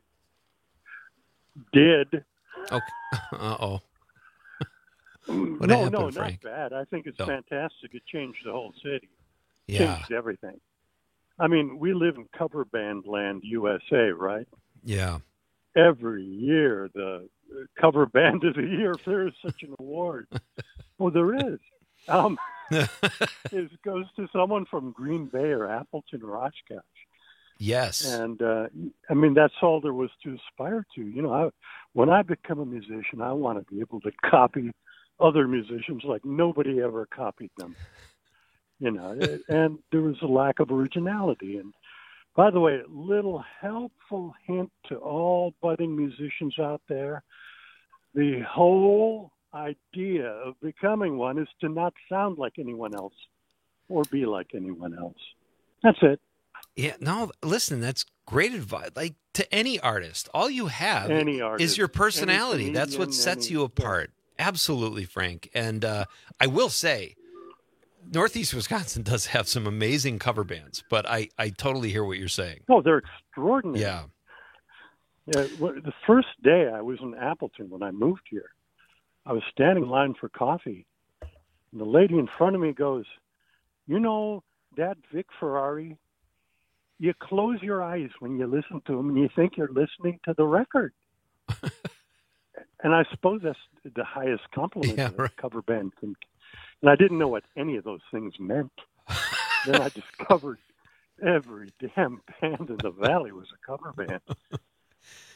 Did. Okay. Uh oh. What no, happened, no, Frank? not bad. I think it's No. fantastic. It changed the whole city. Yeah. Changed everything. I mean, we live in cover band land, U S A, right? Yeah. Every year, the cover band of the year, if there is such an award. Well, there is. Um, it goes to someone from Green Bay or Appleton or Oshkosh. Yes. And, uh, I mean, that's all there was to aspire to. You know, I, when I become a musician, I want to be able to copy other musicians like nobody ever copied them. You know, and there was a lack of originality. And by the way, little helpful hint to all budding musicians out there, the whole idea of becoming one is to not sound like anyone else or be like anyone else. That's it. Yeah. No, listen, that's great advice. Like to any artist, all you have Any artist, is your personality. any That's what comedian, sets any- you apart. Absolutely, Frank. And uh, I will say, Northeast Wisconsin does have some amazing cover bands, but I, I totally hear what you're saying. Oh, they're extraordinary. Yeah. Yeah, well, the first day I was in Appleton when I moved here, I was standing in line for coffee, and the lady in front of me goes, "You know, that Vic Ferrari, you close your eyes when you listen to him, and you think you're listening to the record." And I suppose that's the highest compliment Yeah, that a right. cover band can. And I didn't know what any of those things meant. Then I discovered every damn band in the valley was a cover band.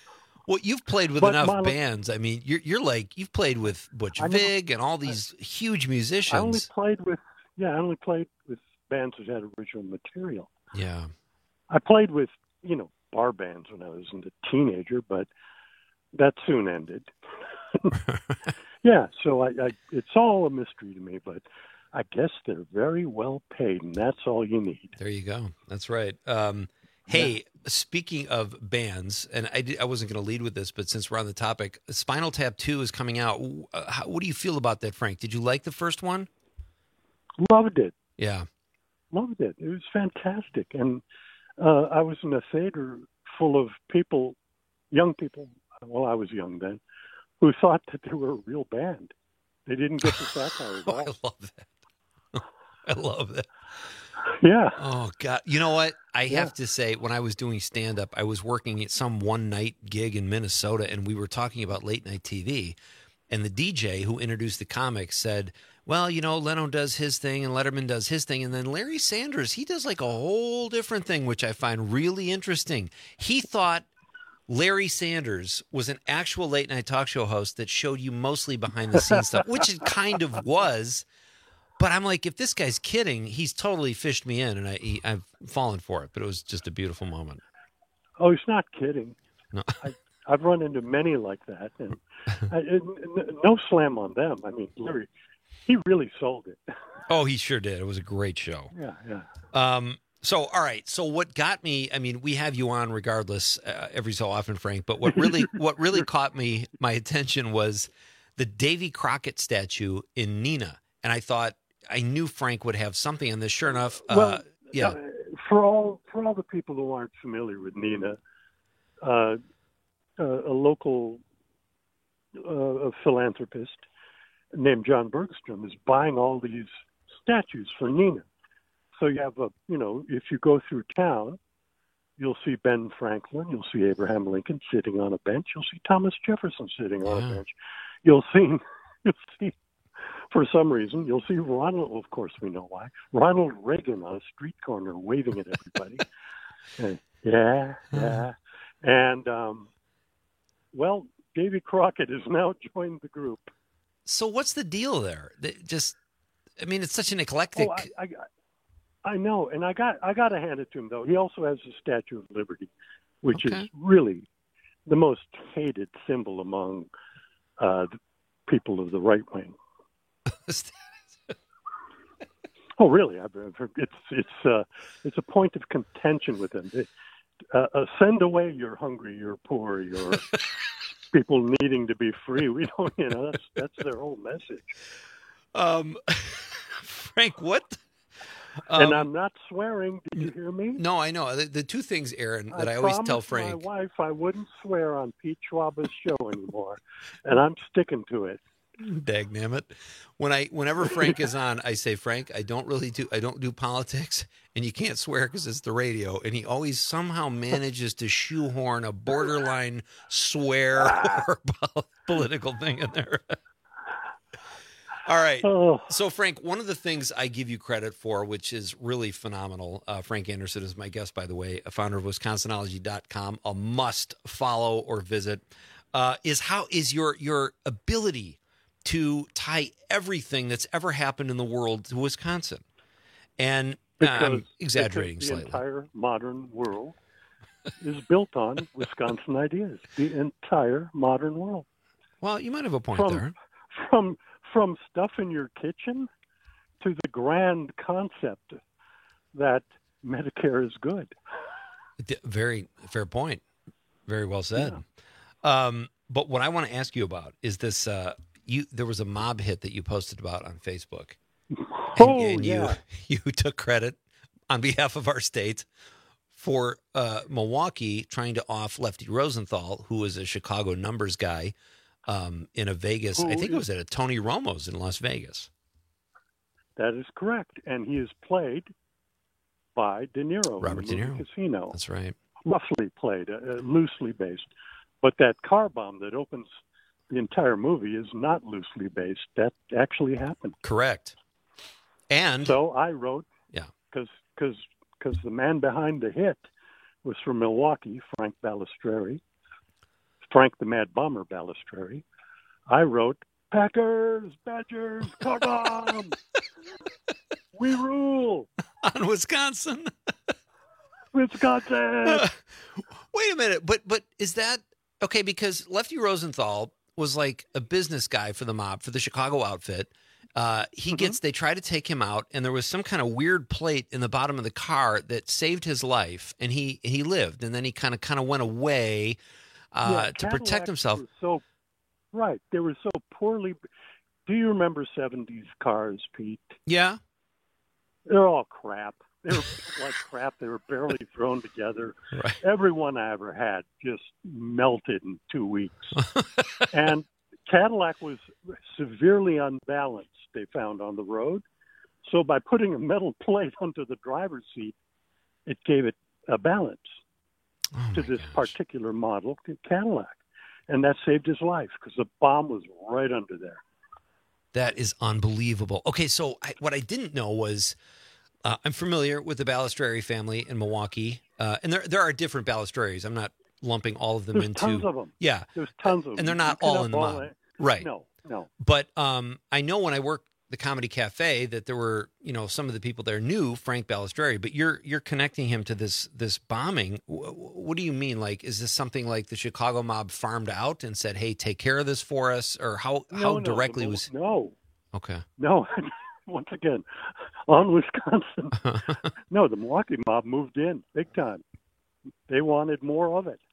Well, you've played with But enough Mono- bands. I mean, you're you're like you've played with Butch I know. Vig and all these huge I only musicians. played with yeah, I only played with bands that had original material. Yeah. I played with, you know, bar bands when I was a teenager, but that soon ended. Yeah, so I, I it's all a mystery to me, but I guess they're very well paid, and that's all you need. There you go. That's right. Um, hey, speaking of bands, and I, did, I wasn't going to lead with this, but since we're on the topic, Spinal Tap two is coming out. Uh, how, what do you feel about that, Frank? Did you like the first one? Loved it. Yeah. Loved it. It was fantastic. And uh, I was in a theater full of people, young people, well, I was young then, who thought that they were a real band. They didn't get the satire at all. I love that. I love that. Yeah. Oh, God. You know what? I Yeah. have to say, when I was doing stand-up, I was working at some one-night gig in Minnesota, and we were talking about late-night T V. And the D J who introduced the comics said, well, you know, Leno does his thing and Letterman does his thing. And then Larry Sanders, he does like a whole different thing, which I find really interesting. He thought Larry Sanders was an actual late-night talk show host that showed you mostly behind-the-scenes stuff, which it kind of was. But I'm like, if this guy's kidding, he's totally fished me in, and I, he, I've fallen for it. But it was just a beautiful moment. Oh, he's not kidding. No. I, I've run into many like that, and I, it, no slam on them. I mean, Larry, he really sold it. Oh, he sure did. It was a great show. Yeah, yeah. Um, so, all right. So, what got me? I mean, we have you on regardless uh, every so often, Frank. But what really, what really caught me, my attention was the Davy Crockett statue in Neenah, and I thought I knew Frank would have something on this. Sure enough, uh, Well, yeah. uh, for all for all the people who aren't familiar with Neenah, uh, uh, a local uh, a philanthropist named John Bergstrom is buying all these statues for Neenah. So you have a, you know, if you go through town, you'll see Ben Franklin, you'll see Abraham Lincoln sitting on a bench, you'll see Thomas Jefferson sitting on Yeah. a bench, you'll see, you'll see, for some reason, you'll see Ronald. Of course, we know why. Ronald Reagan on a street corner waving at everybody. And, yeah, yeah, and um, well, Davy Crockett has now joined the group. So, what's the deal there? They just, I mean, it's such an eclectic. Oh, I, I, I know, and I got I got to hand it to him though. He also has the Statue of Liberty, which Okay. is really the most hated symbol among uh, the people of the right wing. Oh, really? I've, I've heard it's it's uh, it's a point of contention with them. It, uh, uh, send away you're hungry, you're poor, you're people needing to be free. We don't, you know, that's that's their whole message. Um, Frank, what? Um, and I'm not swearing. Did you hear me? No, I know. The, the two things, Aaron, that I, always tell promised my Frank. wife I wouldn't swear on Pete Schwaba's show anymore, and I'm sticking to it. Dagnammit. When I, whenever Frank is on, I say, Frank, I don't really do, I don't do politics, and you can't swear because it's the radio. And he always somehow manages to shoehorn a borderline swear or political thing in there. All right. Oh. So, Frank, one of the things I give you credit for, which is really phenomenal, uh, Frank Anderson is my guest, by the way, a founder of Wisconsinology dot com, a must follow or visit, uh, is how is your your ability to tie everything that's ever happened in the world to Wisconsin. And uh, I'm Because- exaggerating because the slightly. entire modern world is built on Wisconsin ideas. The entire modern world. Well, you might have a point from, there. From from stuff in your kitchen to the grand concept that Medicare is good. D- Very fair point. Very well said. Um, but what I want to ask you about is this. Uh, you there was a mob hit that you posted about on Facebook. And, Oh, and you yeah. you took credit on behalf of our state for uh, Milwaukee trying to off Lefty Rosenthal, who was a Chicago numbers guy, um, in a Vegas. I Who think it is- was at a Tony Romo's in Las Vegas. That is correct. And he is played by De Niro. Robert in the De movie Niro. Casino. That's right. Roughly played, uh, uh, loosely based. But that car bomb that opens the entire movie is not loosely based. That actually happened. Correct. And so I wrote, yeah, because because because the man behind the hit was from Milwaukee, Frank Balistreri, Frank the Mad Bomber Balistreri, I wrote, Packers, Badgers, come on! We rule! On Wisconsin. Wisconsin! Wait a minute, but but is that okay? Because Lefty Rosenthal was like a business guy for the mob, for the Chicago outfit. Uh, he mm-hmm. gets, they try to take him out, and there was some kind of weird plate in the bottom of the car that saved his life, and he he lived, and then he kind of kind of went away uh, yeah, to Cadillacs protect himself. Were so right, they were so poorly. Do you remember seventies cars, Pete? Yeah, they're all crap. They were like crap. They were barely thrown together. Right. Every one I ever had just melted in two weeks. And Cadillac was severely unbalanced, they found on the road. So by putting a metal plate onto the driver's seat, it gave it a balance oh to this gosh. particular model Cadillac. And that saved his life because the bomb was right under there. That is unbelievable. Okay, so I, what I didn't know was uh, I'm familiar with the Balistreri family in Milwaukee, uh, and there there are different Balistreris. I'm not lumping all of them There's into tons of them. Yeah, there's tons of them, and they're not all all in the mob, that. right? No, no. But um, I know when I worked the Comedy Cafe that there were, you know, some of the people there knew Frank Balistreri, but you're you're connecting him to this this bombing. What do you mean? Like, is this something like the Chicago mob farmed out and said, "Hey, take care of this for us," or how no, how no, directly the, was? No. Okay. No. Once again, on Wisconsin. No, the Milwaukee mob moved in big time. They wanted more of it.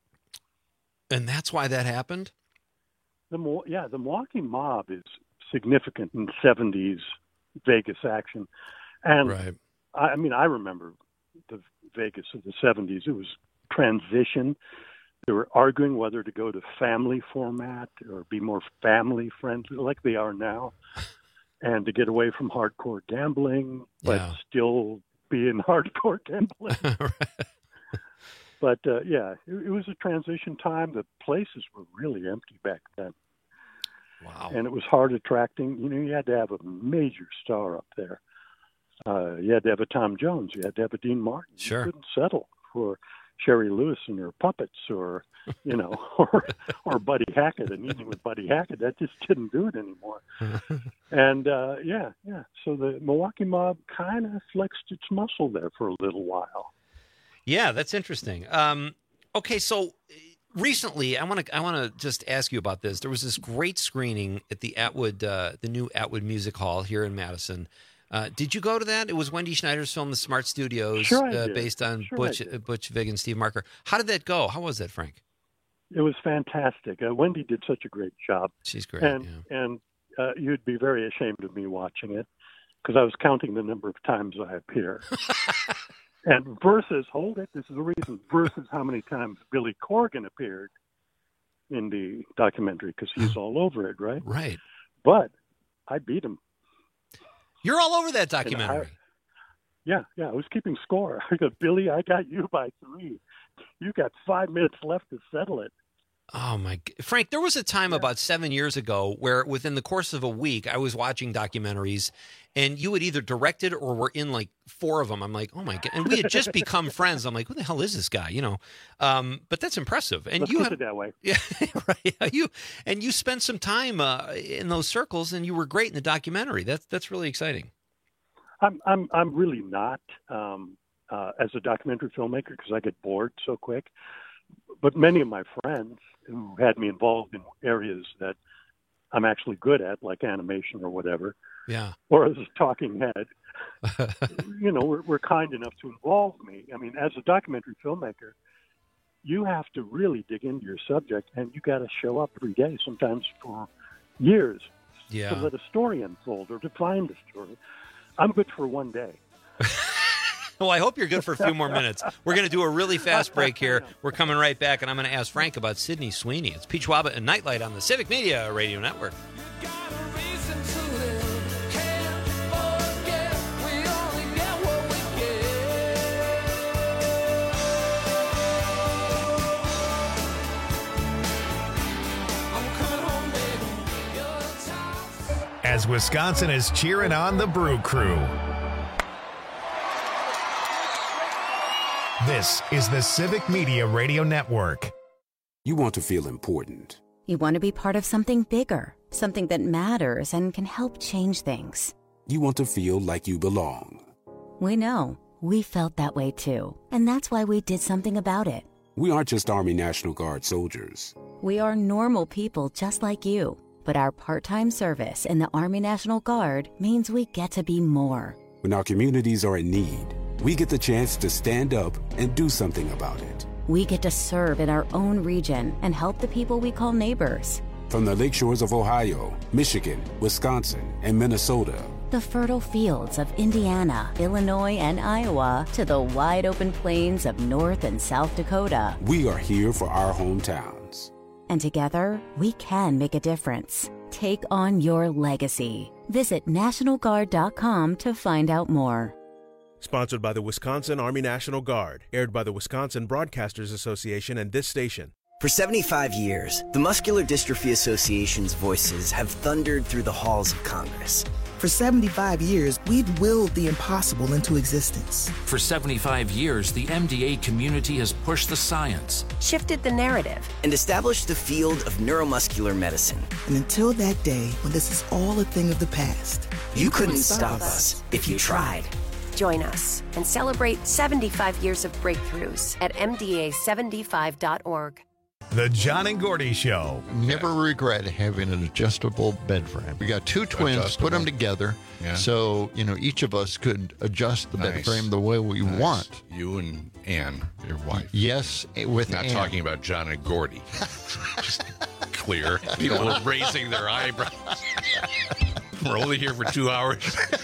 And that's why that happened? The Yeah, the Milwaukee mob is significant in seventies Vegas action. And right. I, I mean, I remember the Vegas of the seventies. It was transition. They were arguing whether to go to family format or be more family friendly like they are now. And to get away from hardcore gambling, but yeah. still be in hardcore gambling. Right. But, uh, yeah, it, it was a transition time. The places were really empty back then. Wow. And it was hard attracting. You know, you had to have a major star up there. Uh, you had to have a Tom Jones. You had to have a Dean Martin. Sure. You couldn't settle for Sherry Lewis and her puppets or, you know, or or Buddy Hackett, an evening with Buddy Hackett. That just didn't do it anymore. And, uh, yeah, yeah. So the Milwaukee mob kind of flexed its muscle there for a little while. Yeah, that's interesting. Um, okay, so recently, I want to I want to just ask you about this. There was this great screening at the Atwood, uh, the new Atwood Music Hall here in Madison. Uh, did you go to that? It was Wendy Schneider's film, The Smart Studios, sure uh, based on sure Butch uh, Butch Vig and Steve Marker. How did that go? How was that, Frank? It was fantastic. Uh, Wendy did such a great job. She's great. And yeah. and uh, you'd be very ashamed of me watching it because I was counting the number of times I appear. And versus, hold it, this is the reason, versus how many times Billy Corgan appeared in the documentary because he's all over it, right? Right. But I beat him. You're all over that documentary. I, yeah, yeah, I was keeping score. I go, Billy, I got you by three. You got five minutes left to settle it. Oh, my – Frank, there was a time yeah. about seven years ago where within the course of a week I was watching documentaries and you had either directed or were in like four of them. I'm like, oh, my God. And we had just become friends. I'm like, who the hell is this guy? You know, um, but that's impressive. And Let's you put had, it that way. Yeah, right. You, and you spent some time uh, in those circles and you were great in the documentary. That's, that's really exciting. I'm, I'm, I'm really not um, uh, as a documentary filmmaker because I get bored so quick. But many of my friends who had me involved in areas that I'm actually good at, like animation or whatever, yeah, or as a talking head, you know, were, were kind enough to involve me. I mean, as a documentary filmmaker, you have to really dig into your subject, and you got to show up every day, sometimes for years, yeah. to let a story unfold or to find a story. I'm good for one day. Well, I hope you're good for a few more minutes. We're going to do a really fast break here. We're coming right back, and I'm going to ask Frank about Sydney Sweeney. It's Pete Schwab and Nightlight on the Civic Media Radio Network. As Wisconsin is cheering on the Brew Crew. This is the Civic Media Radio Network. You want to feel important. You want to be part of something bigger, something that matters and can help change things. You want to feel like you belong. We know. We felt that way too. And that's why we did something about it. We aren't just Army National Guard soldiers. We are normal people just like you. But our part-time service in the Army National Guard means we get to be more. When our communities are in need, we get the chance to stand up and do something about it. We get to serve in our own region and help the people we call neighbors. From the lakeshores of Ohio, Michigan, Wisconsin, and Minnesota, the fertile fields of Indiana, Illinois, and Iowa, to the wide open plains of North and South Dakota, we are here for our hometowns. And together, we can make a difference. Take on your legacy. Visit National Guard dot com to find out more. Sponsored by the Wisconsin Army National Guard. Aired by the Wisconsin Broadcasters Association and this station. For seventy-five years, the Muscular Dystrophy Association's voices have thundered through the halls of Congress. For seventy-five years, we've willed the impossible into existence. For seventy-five years, the M D A community has pushed the science, shifted the narrative, and established the field of neuromuscular medicine. And until that day when this is all a thing of the past, you, you couldn't, couldn't stop us if you tried. Join us and celebrate seventy-five years of breakthroughs at M D A seventy-five dot org. The John and Gordy Show. Never regret having an adjustable bed frame. We got two twins, Adjustable. put them together, Yeah. so you know each of us could adjust the bed Nice. frame the way we Nice. want. You and Ann, your wife. Yes, with Not Ann. talking about John and Gordy. Just clear. People are raising their eyebrows. We're only here for two hours.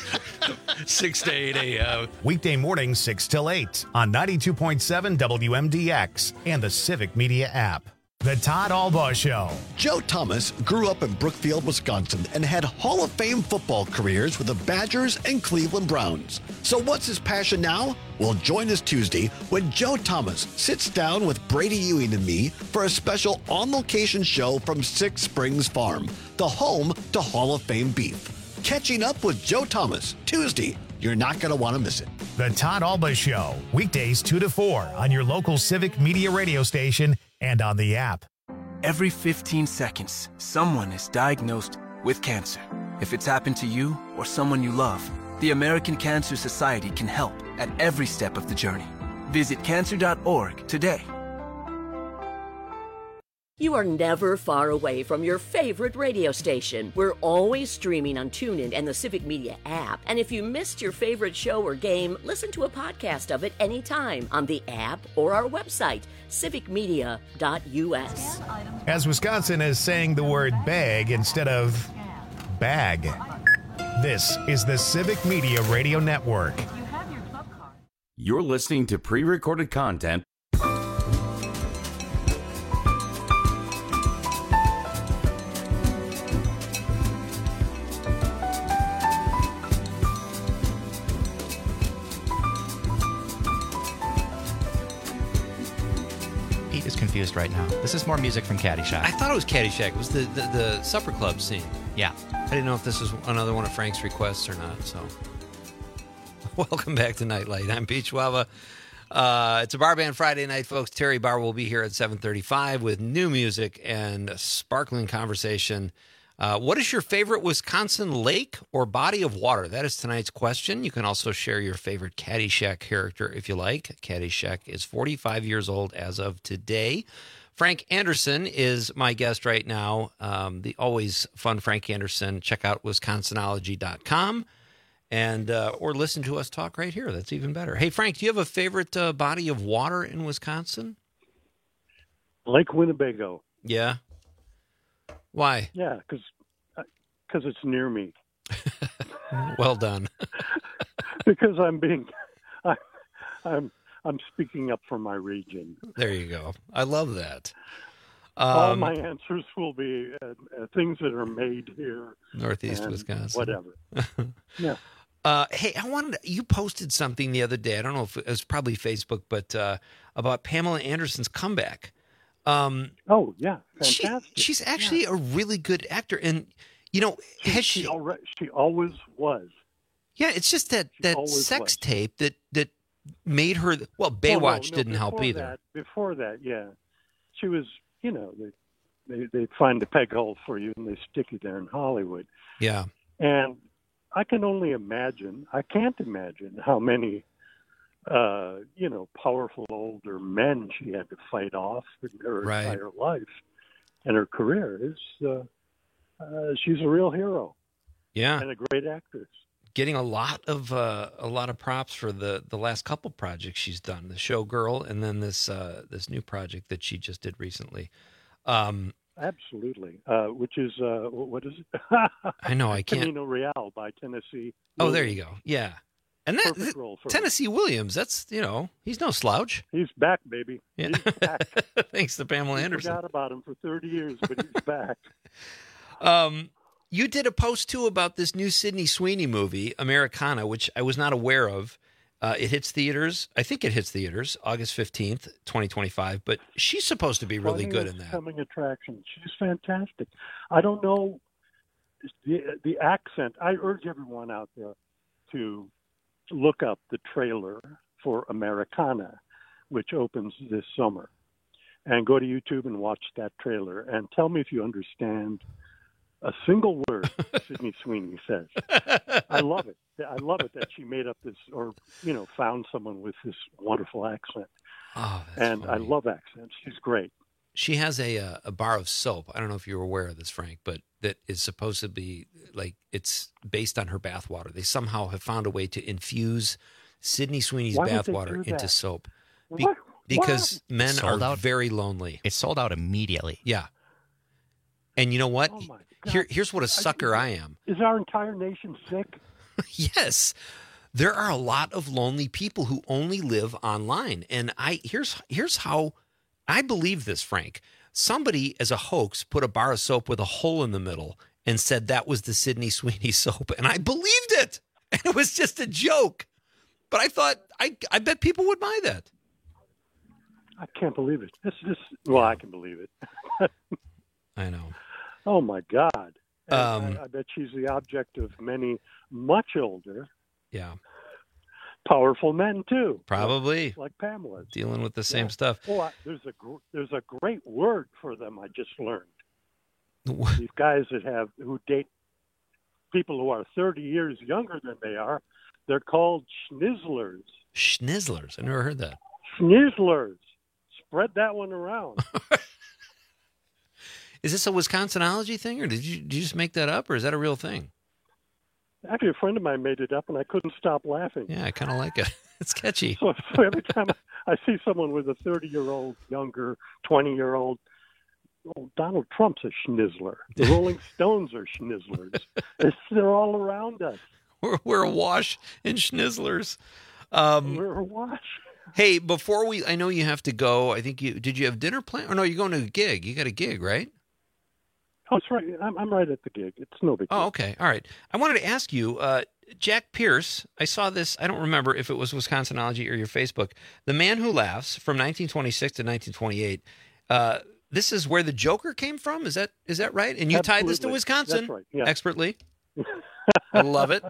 six to eight a.m. Weekday mornings, six till eight on ninety-two point seven W M D X and the Civic Media app. The Todd Albaugh Show. Joe Thomas grew up in Brookfield, Wisconsin, and had Hall of Fame football careers with the Badgers and Cleveland Browns. So what's his passion now? Well, join us Tuesday when Joe Thomas sits down with Brady Ewing and me for a special on-location show from Six Springs Farm, the home to Hall of Fame beef. Catching up with Joe Thomas, Tuesday. You're not going to want to miss it. The Todd Albaugh Show, weekdays two to four on your local Civic Media radio station and on the app. Every fifteen seconds, someone is diagnosed with cancer. If it's happened to you or someone you love, the American Cancer Society can help at every step of the journey. Visit cancer dot org today. You are never far away from your favorite radio station. We're always streaming on TuneIn and the Civic Media app. And if you missed your favorite show or game, listen to a podcast of it anytime on the app or our website, civic media dot U S. As Wisconsin is saying the word bag instead of bag. This is the Civic Media Radio Network. You're listening to pre-recorded content. Pete is confused right now. This is more music from Caddyshack. I thought it was Caddyshack. It was the, the, the supper club scene. Yeah. I didn't know if this was another one of Frank's requests or not, so. Welcome back to Nightlight. I'm Pete Schwaba. Uh, it's a Bar Band Friday night, folks. Terry Barr will be here at seven thirty-five with new music and a sparkling conversation. Uh, what is your favorite Wisconsin lake or body of water? That is tonight's question. You can also share your favorite Caddyshack character if you like. Caddyshack is forty-five years old as of today. Frank Anderson is my guest right now. Um, the always fun Frank Anderson. Check out wisconsinology dot com. And uh, or listen to us talk right here. That's even better. Hey, Frank, do you have a favorite uh, body of water in Wisconsin? Lake Winnebago. Yeah. Why? Yeah, because because it's near me. Well done. Because I'm being, I, I'm I'm speaking up for my region. There you go. I love that. Um, All my answers will be uh, uh, things that are made here, Northeast and Wisconsin. whatever. Yeah. Uh, hey, I wanted to, you posted something the other day. I don't know if it was probably Facebook, but uh, about Pamela Anderson's comeback. Um, oh yeah, fantastic. She, she's actually yeah. a really good actor, and you know, has she? She, already, she always was. Yeah, it's just that She that always sex was. tape that that made her. Well, Baywatch Oh, no, no, didn't help before either. That, before that, yeah, she was you know, they, they they find a peg hole for you and they stick you there in Hollywood. Yeah. And I can only imagine, I can't imagine how many, uh, you know, powerful older men she had to fight off in her Right. entire life and her career. Is uh, uh, she's a real hero. Yeah. And a great actress. Getting a lot of uh, a lot of props for the, the last couple projects she's done, the Showgirl, and then this uh, this new project that she just did recently. Um, Absolutely. Uh, which is, uh, what is it? I know, I can't. Camino Real by Tennessee. Oh, there Williams. you go. Yeah. And that Perfect role for Tennessee Williams, that's, you know, he's no slouch. He's back, baby. Yeah. He's back. Thanks to Pamela We Anderson. forgot about him for thirty years, but he's back. Um, you did a post, too, about this new Sydney Sweeney movie, Americana, which I was not aware of. Uh, it hits theaters. I think it hits theaters August fifteenth, twenty twenty-five, but she's supposed to be really Funny good as in that. Coming attraction. She's fantastic. I don't know the the accent. I urge everyone out there to look up the trailer for Americana, which opens this summer, and go to YouTube and watch that trailer and tell me if you understand a single word Sydney Sweeney says. I love it. I love it that she made up this, or, you know, found someone with this wonderful accent. Oh, that's and funny. I love accents. She's great. She has a uh, a bar of soap. I don't know if you're aware of this, Frank, but that is supposed to be like it's based on her bathwater. They somehow have found a way to infuse Sydney Sweeney's Why would they bathwater do into that? soap Be- What? because Why? men Sold are out? very lonely. It sold out immediately. Yeah. And you know what? Oh, my God. Here, here's what a sucker I am. Is our entire nation sick? Yes. There are a lot of lonely people who only live online. And I here's here's how I believe this, Frank. Somebody, as a hoax, put a bar of soap with a hole in the middle and said that was the Sydney Sweeney soap. And I believed it. And it was just a joke. But I thought, I, I bet people would buy that. I can't believe it. This is well, I can believe it. I know. Oh my God! And Um, I, I bet she's the object of many much older, Yeah, powerful men too. probably. like, like Pamela. Dealing with the same Yeah. stuff. Oh, I, there's a gr- there's a great word for them. I just learned. These guys that have who date people who are thirty years younger than they are, they're called schnizzlers. Schnizzlers. I never heard that. Schnizzlers. Spread that one around. Is this a Wisconsinology thing, or did you did you just make that up, or is that a real thing? Actually, a friend of mine made it up, and I couldn't stop laughing. Yeah, I kind of like it. It's catchy. So, so every time I see someone with a thirty-year-old, younger, twenty-year-old, well, Donald Trump's a schnizzler. The Rolling Stones are schnizzlers. It's, they're all around us. We're, we're awash in schnizzlers. Um, We're awash. Hey, before we, I know you have to go. I think you did. You have dinner planned? Or no, you're going to a gig. You got a gig, right? Oh, it's right. I'm, I'm right at the gig. It's no big deal. Oh, okay. All right. I wanted to ask you, uh, Jack Pierce. I saw this. I don't remember if it was Wisconsinology or your Facebook. The Man Who Laughs from nineteen twenty-six to nineteen twenty-eight. Uh, this is where the Joker came from. Is that is that right? And you tied this to Absolutely. Wisconsin That's right. Yeah. expertly. I love it.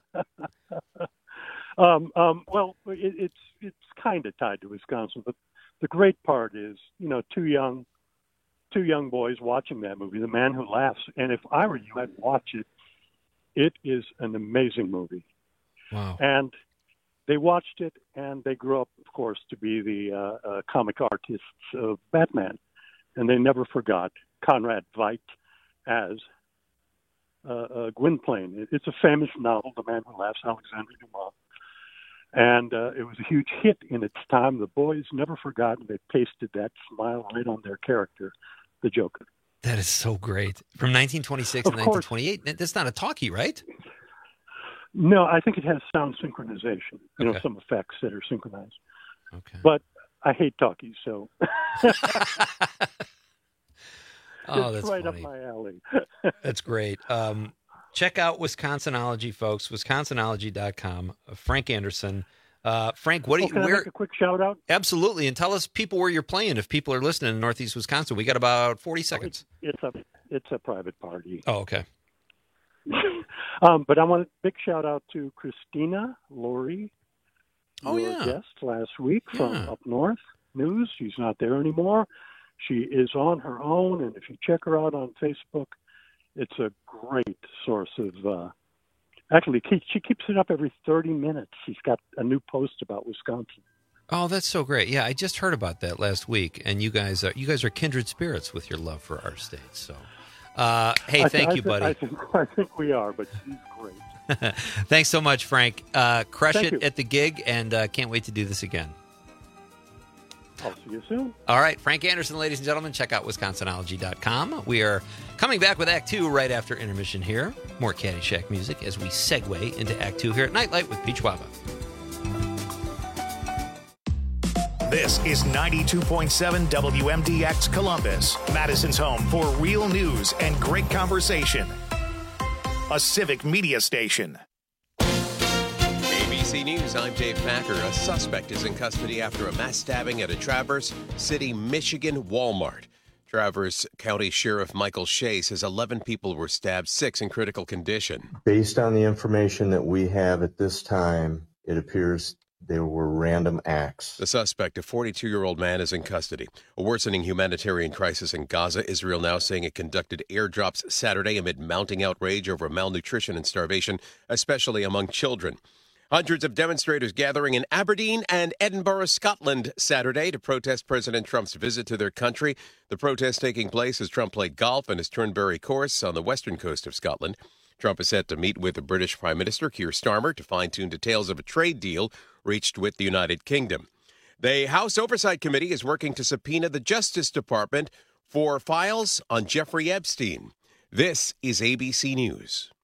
Um, um, well, it, it's it's kind of tied to Wisconsin, but the great part is, you know, two young, two young boys watching that movie, The Man Who Laughs. And if I were you, I'd watch it. It is an amazing movie. Wow. And they watched it, and they grew up, of course, to be the uh, uh, comic artists of Batman, and they never forgot Conrad Veidt as uh, uh, Gwynplaine. It, it's a famous novel, The Man Who Laughs, Alexander Dumas. And uh, it was a huge hit in its time. The boys never forgot, and they pasted that smile right on their character, the Joker. That is so great. From nineteen twenty-six Of to course. nineteen twenty-eight. That's not a talkie, right? No, I think it has sound synchronization, you know, Okay. some effects that are synchronized. Okay. But I hate talkies, so Oh, it's that's right funny. up my alley. That's great. Um, check out Wisconsinology, folks. Wisconsinology dot com. Uh, Frank Anderson. Uh, Frank, what do Oh, you? can I Where? make a quick shout out? Absolutely, and tell us people where you're playing if people are listening in Northeast Wisconsin. We got about forty seconds. It's a it's a private party. Oh, okay. Um, but I want a big shout out to Christina Laurie, Oh, your yeah. guest last week from Yeah. up north news. She's not there anymore. She is on her own, and if you check her out on Facebook, it's a great source of. Uh, actually, she keeps it up every thirty minutes. She's got a new post about Wisconsin. Oh, that's so great! Yeah, I just heard about that last week, and you guys are you guys are kindred spirits with your love for our state. So, uh, hey, I thank th- you, buddy. I think, I think we are, but she's great. Thanks so much, Frank. Uh, crush Thank it you. at the gig, and uh, can't wait to do this again. I'll see you soon. All right, Frank Anderson, ladies and gentlemen, check out Wisconsinology dot com. We are coming back with Act Two right after intermission here. More Caddyshack music as we segue into Act Two here at Nightlight with Peach Waba. This is ninety-two point seven W M D X Columbus, Madison's home for real news and great conversation. A civic media station. A B C News, I'm Dave Packer. A suspect is in custody after a mass stabbing at a Traverse City, Michigan Walmart. Traverse County Sheriff Michael Shea says eleven people were stabbed, six in critical condition. Based on the information that we have at this time, it appears there were random acts. The suspect, a forty-two-year-old man, is in custody. A worsening humanitarian crisis in Gaza. Israel now saying it conducted airdrops Saturday amid mounting outrage over malnutrition and starvation, especially among children. Hundreds of demonstrators gathering in Aberdeen and Edinburgh, Scotland, Saturday to protest President Trump's visit to their country. The protest taking place as Trump played golf in his Turnberry course on the western coast of Scotland. Trump is set to meet with the British Prime Minister Keir Starmer to fine-tune details of a trade deal reached with the United Kingdom. The House Oversight Committee is working to subpoena the Justice Department for files on Jeffrey Epstein. This is A B C News.